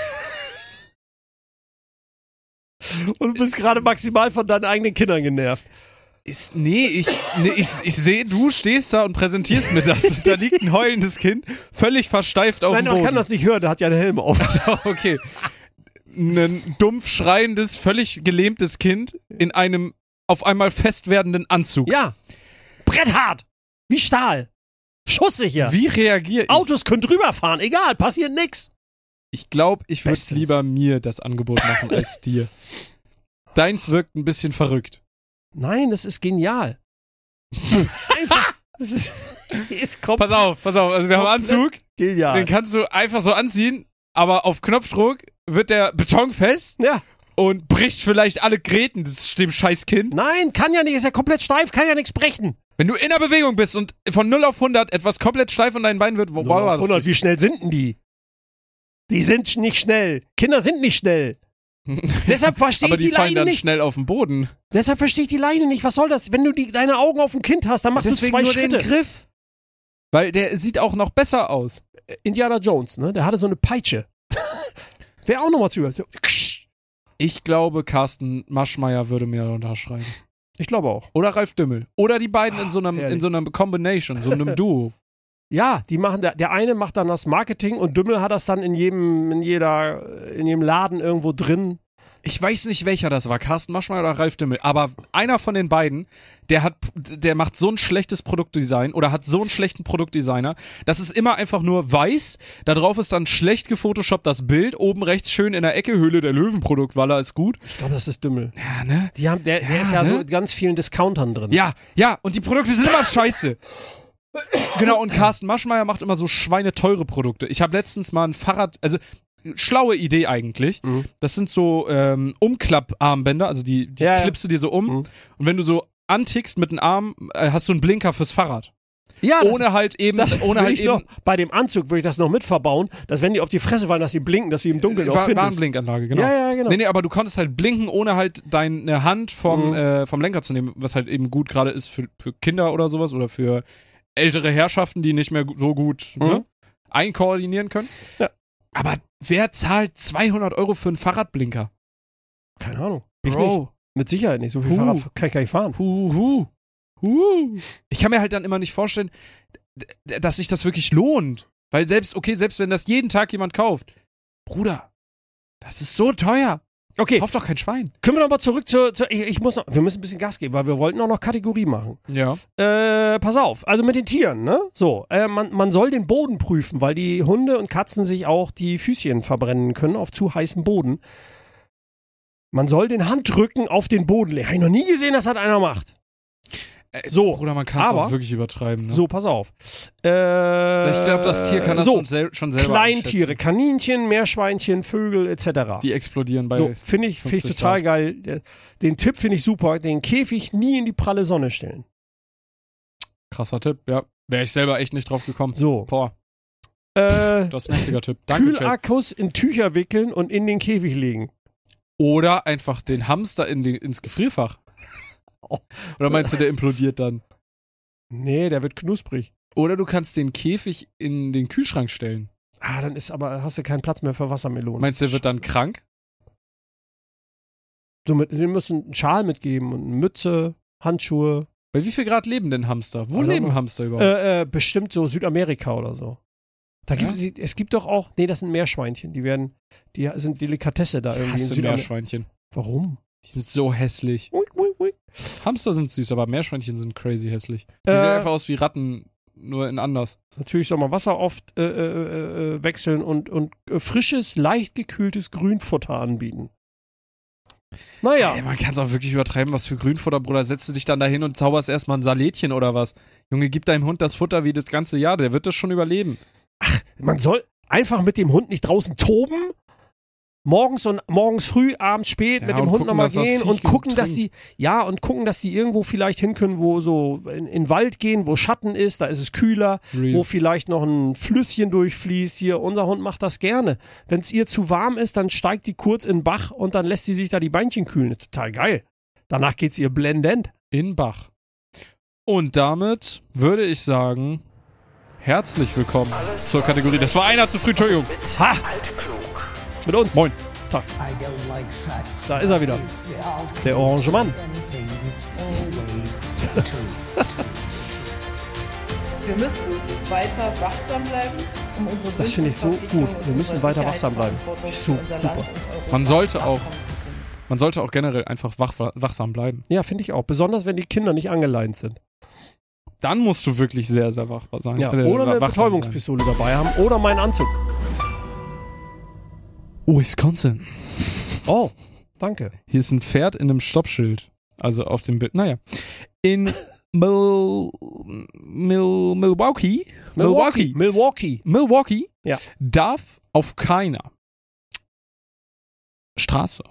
Und du bist gerade maximal von deinen eigenen Kindern genervt. Ich sehe, du stehst da und präsentierst mir das und da liegt ein heulendes Kind, völlig versteift auf dem Boden. Nein, man kann das nicht hören, der hat ja einen Helm auf. Also, okay. Ein dumpf schreiendes, völlig gelähmtes Kind in einem auf einmal fest werdenden Anzug. Ja. Bretthart. Wie Stahl. Schusssicher. Wie reagiere ich? Autos können drüber fahren, egal, passiert nix. Ich glaube, ich würde lieber mir das Angebot machen als dir. Deins wirkt ein bisschen verrückt. Nein, das ist genial. Einfach. Pass auf. Also wir haben Anzug. Genial. Den kannst du einfach so anziehen, aber auf Knopfdruck wird der Beton fest. Ja. Und bricht vielleicht alle Gräten dem scheiß Kind. Nein, kann ja nicht. Ist ja komplett steif, kann ja nichts brechen. Wenn du in der Bewegung bist und von 0 auf 100 etwas komplett steif an deinen Beinen wird, wo war das? 100, wie schnell sind denn die? Die sind nicht schnell. Kinder sind nicht schnell. Deshalb verstehe ich die Leine nicht. Aber die fallen dann schnell auf den Boden. Deshalb verstehe ich die Leine nicht. Was soll das? Wenn du deine Augen auf dem Kind hast, dann machst du 2 Schritte. Den Griff. Weil der sieht auch noch besser aus. Indiana Jones, ne? Der hatte so eine Peitsche. Wäre auch nochmal zu. Ich glaube, Carsten Maschmeyer würde mir unterschreiben. Ich glaube auch. Oder Ralf Dümmel. Oder die beiden in so einer Combination, so einem Duo. Ja, die machen, der eine macht dann das Marketing und Dümmel hat das dann in jedem Laden irgendwo drin. Ich weiß nicht, welcher das war, Carsten Maschmeyer oder Ralf Dümmel, aber einer von den beiden, der macht so ein schlechtes Produktdesign oder hat so einen schlechten Produktdesigner, das ist immer einfach nur weiß, da drauf ist dann schlecht gefotoshoppt das Bild, oben rechts schön in der Ecke Höhle der Löwenprodukt, weil er ist gut. Ich glaube, das ist Dümmel. Ja, ne? Der ist ja so mit ganz vielen Discountern drin. Ja, und die Produkte sind immer scheiße. Genau, und Carsten Maschmeyer macht immer so schweineteure Produkte. Ich habe letztens mal ein Fahrrad, also schlaue Idee eigentlich. Mhm. Das sind so Umklapparmbänder, also die klippst du dir so um. Mhm. Und wenn du so antickst mit dem Arm, hast du einen Blinker fürs Fahrrad. Ja, bei dem Anzug würde ich das noch mit verbauen, dass wenn die auf die Fresse fallen, dass sie blinken, dass sie im Dunkeln auch findest. Warnblinkanlage, genau. Ja, genau. Nee, aber du konntest halt blinken, ohne halt deine Hand vom Lenker zu nehmen, was halt eben gut gerade ist für Kinder oder sowas oder für ältere Herrschaften, die nicht mehr so gut einkoordinieren können. Ja. Aber wer zahlt 200 € für einen Fahrradblinker? Keine Ahnung. Bro. Mit Sicherheit nicht. So viel Fahrrad kann ich fahren. Ich kann mir halt dann immer nicht vorstellen, dass sich das wirklich lohnt. Weil selbst wenn das jeden Tag jemand kauft, Bruder, das ist so teuer. Okay. Kauf doch kein Schwein. Können wir noch mal zurück wir müssen ein bisschen Gas geben, weil wir wollten auch noch Kategorie machen. Ja. Pass auf, also mit den Tieren, ne? So, man soll den Boden prüfen, weil die Hunde und Katzen sich auch die Füßchen verbrennen können auf zu heißem Boden. Man soll den Handrücken auf den Boden legen. Habe ich noch nie gesehen, dass das einer macht. So, Bruder, man kann es auch wirklich übertreiben. Ne? So, pass auf. Ich glaube, das Tier kann das schon selber Kleintiere, einschätzen. Kaninchen, Meerschweinchen, Vögel etc. Die explodieren bei finde ich total geil. Den Tipp finde ich super. Den Käfig nie in die pralle Sonne stellen. Krasser Tipp, ja. Wäre ich selber echt nicht drauf gekommen. So. Boah. Das ist ein heftiger Tipp. Danke, Kühlakkus in Tücher wickeln und in den Käfig legen. Oder einfach den Hamster ins Gefrierfach. Oder meinst du, der implodiert dann? Nee, der wird knusprig. Oder du kannst den Käfig in den Kühlschrank stellen. Dann hast du keinen Platz mehr für Wassermelonen. Meinst du, der wird dann krank? Den müssen einen Schal mitgeben und eine Mütze, Handschuhe. Bei wie viel Grad leben denn Hamster? Wo leben Hamster überhaupt? Bestimmt so Südamerika oder so. Es gibt doch auch, das sind Meerschweinchen. Die sind Delikatesse da irgendwie. Hast du Meerschweinchen? Warum? Die sind so hässlich. Uik. Hamster sind süß, aber Meerschweinchen sind crazy hässlich. Die sehen einfach aus wie Ratten, nur in anders. Natürlich soll man Wasser oft wechseln und frisches, leicht gekühltes Grünfutter anbieten. Naja. Man kann es auch wirklich übertreiben, was für Grünfutter, Bruder. Setzt du dich dann dahin und zauberst erstmal ein Salätchen oder was? Junge, gib deinem Hund das Futter wie das ganze Jahr, der wird das schon überleben. Ach, man soll einfach mit dem Hund nicht draußen toben. Morgens früh, abends spät mit dem Hund nochmal gehen und gucken, dass die irgendwo vielleicht hin können, wo so in den Wald gehen, wo Schatten ist, da ist es kühler, wo vielleicht noch ein Flüsschen durchfließt. Hier, unser Hund macht das gerne. Wenn es ihr zu warm ist, dann steigt die kurz in den Bach und dann lässt sie sich da die Beinchen kühlen. Total geil. Danach geht's ihr blendend. In den Bach. Und damit würde ich sagen, herzlich willkommen zur Kategorie. Das war einer zu früh, Entschuldigung. Ha! Mit uns. Moin. Tag. Da ist er wieder. Der orange Mann. Wir müssen weiter wachsam bleiben, um unsere Das finde ich so gut. Wir müssen weiter wachsam bleiben. Super. Man sollte auch generell einfach wachsam bleiben. Ja, finde ich auch. Besonders, wenn die Kinder nicht angeleint sind. Dann musst du wirklich sehr, sehr wachsam sein. Ja, oder eine Betäubungspistole dabei haben oder meinen Anzug. Wisconsin. Oh, danke. Hier ist ein Pferd in einem Stoppschild. Also auf dem Bild. Naja. In Milwaukee ja. Darf auf keiner Straße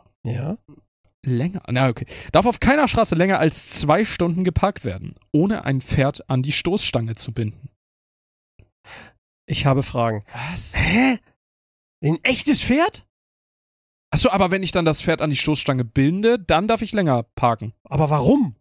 darf auf keiner Straße länger als 2 Stunden geparkt werden, ohne ein Pferd an die Stoßstange zu binden. Ich habe Fragen. Was? Hä? Ein echtes Pferd? Achso, aber wenn ich dann das Pferd an die Stoßstange binde, dann darf ich länger parken. Aber warum?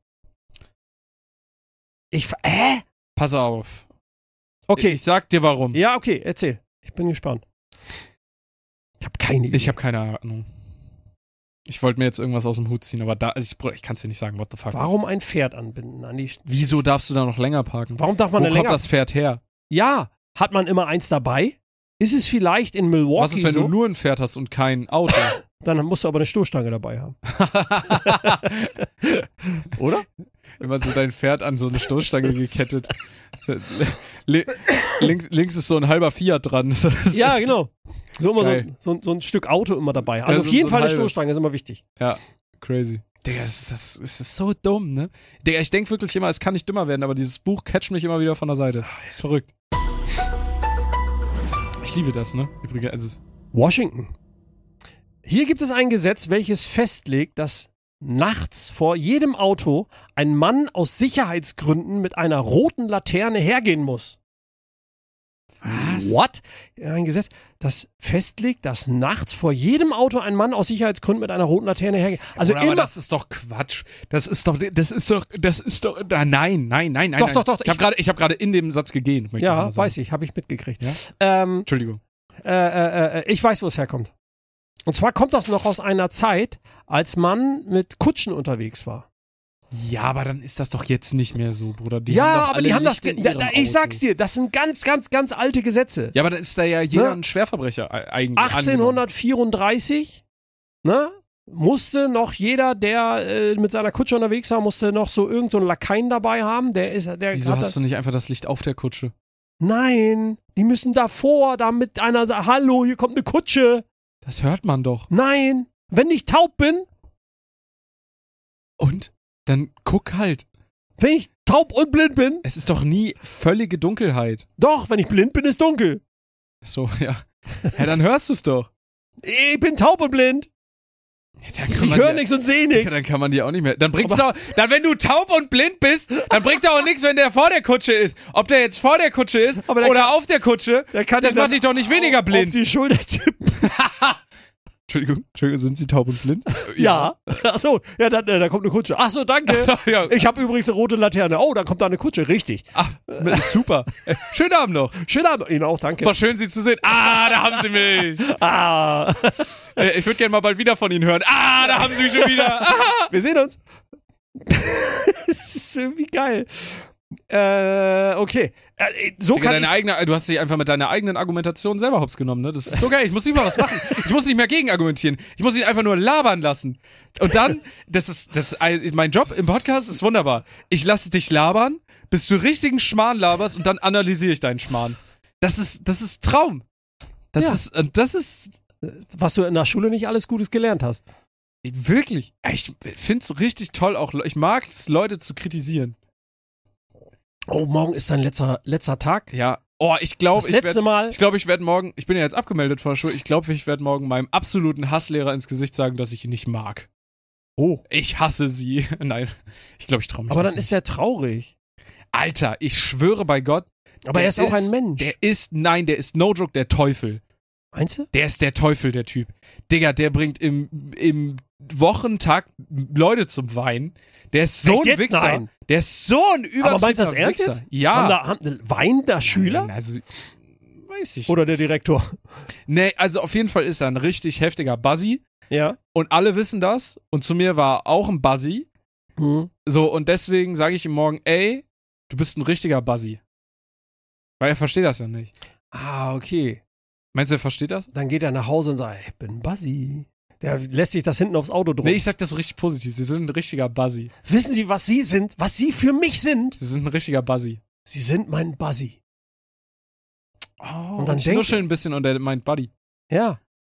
Pass auf. Okay. Ich sag dir warum. Ja, okay, erzähl. Ich bin gespannt. Ich habe keine Idee. Ich habe keine Ahnung. Ich wollte mir jetzt irgendwas aus dem Hut ziehen, aber ich kann es dir nicht sagen, what the fuck. Warum ein Pferd anbinden? Wieso darfst du da noch länger parken? Warum darf man Wo kommt das Pferd her? Ja, hat man immer eins dabei? Ist es vielleicht in Milwaukee Was ist, wenn du nur ein Pferd hast und kein Auto? Dann musst du aber eine Stoßstange dabei haben. Oder? Immer so dein Pferd an so eine Stoßstange gekettet. Links ist so ein halber Fiat dran. Ja, genau. So immer so ein Stück Auto immer dabei. Also auf jeden Fall eine Stoßstange ist immer wichtig. Ja, crazy. Digga, das ist so dumm, ne? Digga, ich denke wirklich immer, es kann nicht dümmer werden, aber dieses Buch catcht mich immer wieder von der Seite. Das ist verrückt. Ich liebe das, ne? Übrigens, also Washington. Hier gibt es ein Gesetz, welches festlegt, dass nachts vor jedem Auto ein Mann aus Sicherheitsgründen mit einer roten Laterne hergehen muss. Was? What? Ein Gesetz, das festlegt, dass nachts vor jedem Auto ein Mann aus Sicherheitsgründen mit einer roten Laterne hergeht. Also aber das ist doch Quatsch. Das ist doch, nein. Doch. Ich habe gerade in dem Satz gegähnt. Ja, weiß ich, habe ich mitgekriegt. Ja? Entschuldigung. Ich weiß, wo es herkommt. Und zwar kommt das noch aus einer Zeit, als man mit Kutschen unterwegs war. Ja, aber dann ist das doch jetzt nicht mehr so, Bruder. Die haben das. Ich sag's dir, das sind ganz, ganz, ganz alte Gesetze. Ja, aber dann ist da ja jeder ein Schwerverbrecher eigentlich. 1834, ne? Musste noch jeder, der mit seiner Kutsche unterwegs war, musste noch so irgend so einen Lakaien dabei haben. Wieso hast du nicht einfach das Licht auf der Kutsche? Nein, die müssen davor, damit einer sagt, hallo, hier kommt eine Kutsche. Das hört man doch. Nein, wenn ich taub bin. Und? Dann guck halt. Wenn ich taub und blind bin. Es ist doch nie völlige Dunkelheit. Doch, wenn ich blind bin, ist dunkel. So, ja. Ja, dann hörst du es doch. Ich bin taub und blind. Ja, ich höre nichts und sehe nichts. Dann kann man dir auch nicht mehr. Dann bringt's doch, wenn du taub und blind bist, dann bringt's auch nichts, wenn der vor der Kutsche ist. Ob der jetzt vor der Kutsche ist oder auf der Kutsche, das macht dich doch nicht weniger blind. Auf die Schulter tippen. Entschuldigung, sind Sie taub und blind? Ja. Achso, ja, da kommt eine Kutsche. Achso, danke. Ach so, ja. Ich habe übrigens eine rote Laterne. Oh, da kommt da eine Kutsche. Richtig. Ach, super. Schönen Abend noch. Schönen Abend. Ihnen auch, danke. War schön, Sie zu sehen. Da haben Sie mich. Ich würde gerne mal bald wieder von Ihnen hören. Da haben Sie mich schon wieder. Wir sehen uns. Das ist irgendwie geil. Okay. So Digga, kann du hast dich einfach mit deiner eigenen Argumentation selber hops genommen, ne? Das ist so geil. Ich muss nicht mal was machen. Ich muss nicht mehr gegen argumentieren. Ich muss ihn einfach nur labern lassen. Und dann, mein Job im Podcast ist wunderbar. Ich lasse dich labern, bis du richtigen Schmarrn laberst und dann analysiere ich deinen Schmarrn. Das ist Traum. Das ist, was du in der Schule nicht alles Gutes gelernt hast. Wirklich. Ich find's richtig toll auch. Ich mag es, Leute zu kritisieren. Oh, morgen ist dein letzter Tag? Ja. Oh, ich glaube, ich werde morgen, ich bin ja jetzt abgemeldet von der Schule, ich glaube, ich werde morgen meinem absoluten Hasslehrer ins Gesicht sagen, dass ich ihn nicht mag. Oh. Ich hasse sie. Nein, ich glaube, ich traue mich Aber dann nicht. ist der traurig. Alter, ich schwöre bei Gott. Aber er ist auch ein Mensch. Der ist no joke, der Teufel. Meinst du? Der ist der Teufel, der Typ. Digga, der bringt im Wochentakt Leute zum Weinen. Der ist so ein Wichser. Nein. Der ist so ein übertriebener Aber meinst du das ernst Wichser. jetzt? Ja. Weinen da Schüler? Nein, also, weiß ich Oder der Direktor? Nee, also auf jeden Fall ist er ein richtig heftiger Buzzy. Ja. Und alle wissen das. Und zu mir war auch ein Buzzy. Mhm. So, und deswegen sage ich ihm morgen, ey, du bist ein richtiger Buzzy. Weil er versteht das ja nicht. Okay. Meinst du, er versteht das? Dann geht er nach Hause und sagt, ich bin Buzzy. Der lässt sich das hinten aufs Auto drucken. Nee, ich sag das so richtig positiv. Sie sind ein richtiger Buzzy. Wissen Sie, was Sie sind? Was Sie für mich sind? Sie sind ein richtiger Buzzy. Sie sind mein Buzzy. Oh, und dann schnuscheln ein bisschen und er meint Buddy. Ja.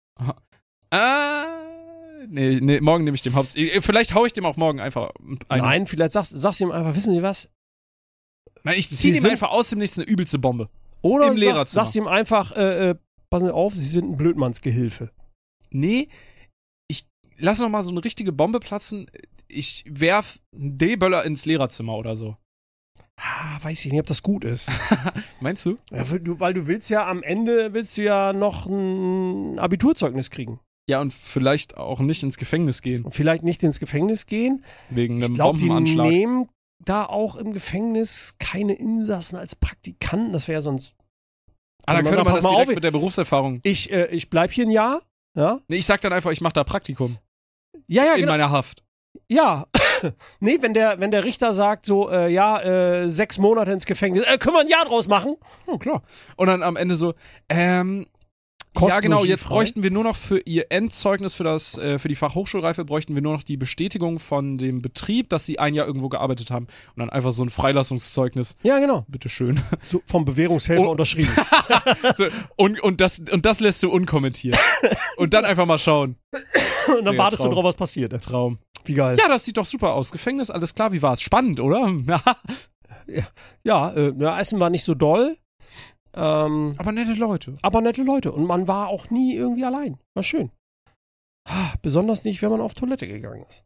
Nee, morgen nehme ich dem Hops. Vielleicht hau ich dem auch morgen einfach ein. Nein, vielleicht sagst du ihm einfach, wissen Sie was? Nein, ich zieh dem einfach aus dem Nichts eine übelste Bombe. Oder im Lehrerzimmer. Sagst ihm einfach, passen Sie auf, Sie sind ein Blödmannsgehilfe. Nee, ich lass noch mal so eine richtige Bombe platzen. Ich werf einen D-Böller ins Lehrerzimmer oder so. Weiß ich nicht, ob das gut ist. Meinst du? Ja, weil du willst ja am Ende noch ein Abiturzeugnis kriegen. Ja, und vielleicht auch nicht ins Gefängnis gehen. Und vielleicht nicht ins Gefängnis gehen. Wegen einem Bombenanschlag. Die nehmen da auch im Gefängnis keine Insassen als Praktikanten. Das wäre ja sonst... Dann könnte man das direkt mit der Berufserfahrung. Ich bleib hier ein Jahr. Ja? Nee, ich sag dann einfach, ich mach da Praktikum. Ja, in meiner Haft. Ja. Nee, wenn der Richter sagt so, 6 Monate ins Gefängnis, können wir ein Jahr draus machen? Oh, klar. Und dann am Ende so, Ja, genau, jetzt bräuchten wir nur noch für ihr Endzeugnis für die Fachhochschulreife bräuchten wir nur noch die Bestätigung von dem Betrieb, dass sie ein Jahr irgendwo gearbeitet haben und dann einfach so ein Freilassungszeugnis. Ja, genau. Bitteschön. So vom Bewährungshelfer unterschrieben. So, und das lässt du unkommentiert. Und dann einfach mal schauen. Und dann wartest du drauf, was passiert. Traum. Wie geil. Ja, das sieht doch super aus. Gefängnis, alles klar, wie war's? Spannend, oder? Ja, Essen war nicht so doll. Aber nette Leute. Und man war auch nie irgendwie allein. War schön. Besonders nicht, wenn man auf Toilette gegangen ist.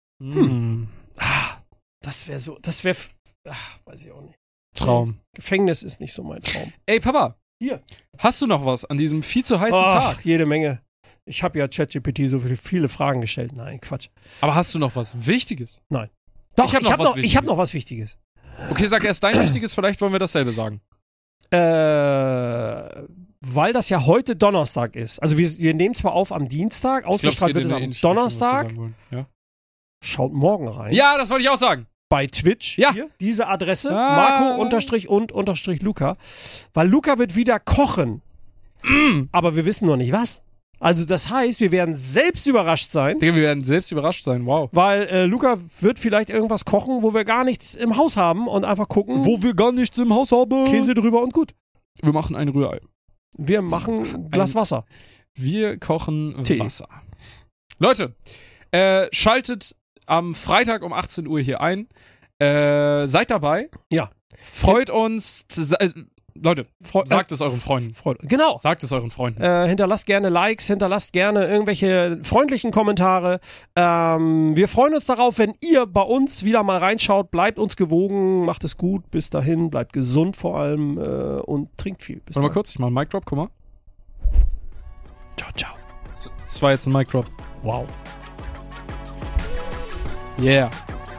Das wäre, weiß ich auch nicht. Traum. Gefängnis ist nicht so mein Traum. Ey, Papa. Hier. Hast du noch was an diesem viel zu heißen Tag? Jede Menge. Ich habe ja ChatGPT so viele Fragen gestellt. Nein, Quatsch. Aber hast du noch was Wichtiges? Nein. Doch, ich habe noch was Wichtiges. Okay, sag erst dein Wichtiges, vielleicht wollen wir dasselbe sagen. Weil das ja heute Donnerstag ist. Also wir nehmen zwar auf am Dienstag, ausgestrahlt wird es am Donnerstag. Ja. Schaut morgen rein. Ja, das wollte ich auch sagen. Bei Twitch, hier, diese Adresse, Marco_und_Luca. Weil Luca wird wieder kochen. Aber wir wissen noch nicht was. Also das heißt, wir werden selbst überrascht sein. Wir werden selbst überrascht sein, wow. Weil Luca wird vielleicht irgendwas kochen, wo wir gar nichts im Haus haben und einfach gucken. Wo wir gar nichts im Haus haben. Käse drüber und gut. Wir machen ein Rührei. Wir machen ein Glas Wasser. Wir kochen Tee. Wasser. Leute, schaltet am Freitag um 18 Uhr hier ein. Seid dabei. Ja. Freut uns. Leute, sagt es euren Freunden. Genau. Sagt es euren Freunden. Hinterlasst gerne Likes, hinterlasst gerne irgendwelche freundlichen Kommentare. Wir freuen uns darauf, wenn ihr bei uns wieder mal reinschaut. Bleibt uns gewogen, macht es gut. Bis dahin, bleibt gesund vor allem und trinkt viel. Warte mal kurz, ich mach einen Mic Drop, guck mal. Ciao, ciao. Das war jetzt ein Mic Drop. Wow. Yeah.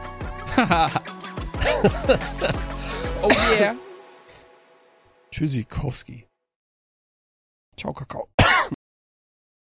Oh yeah. Tschüssikowski. Ciao, Kakao.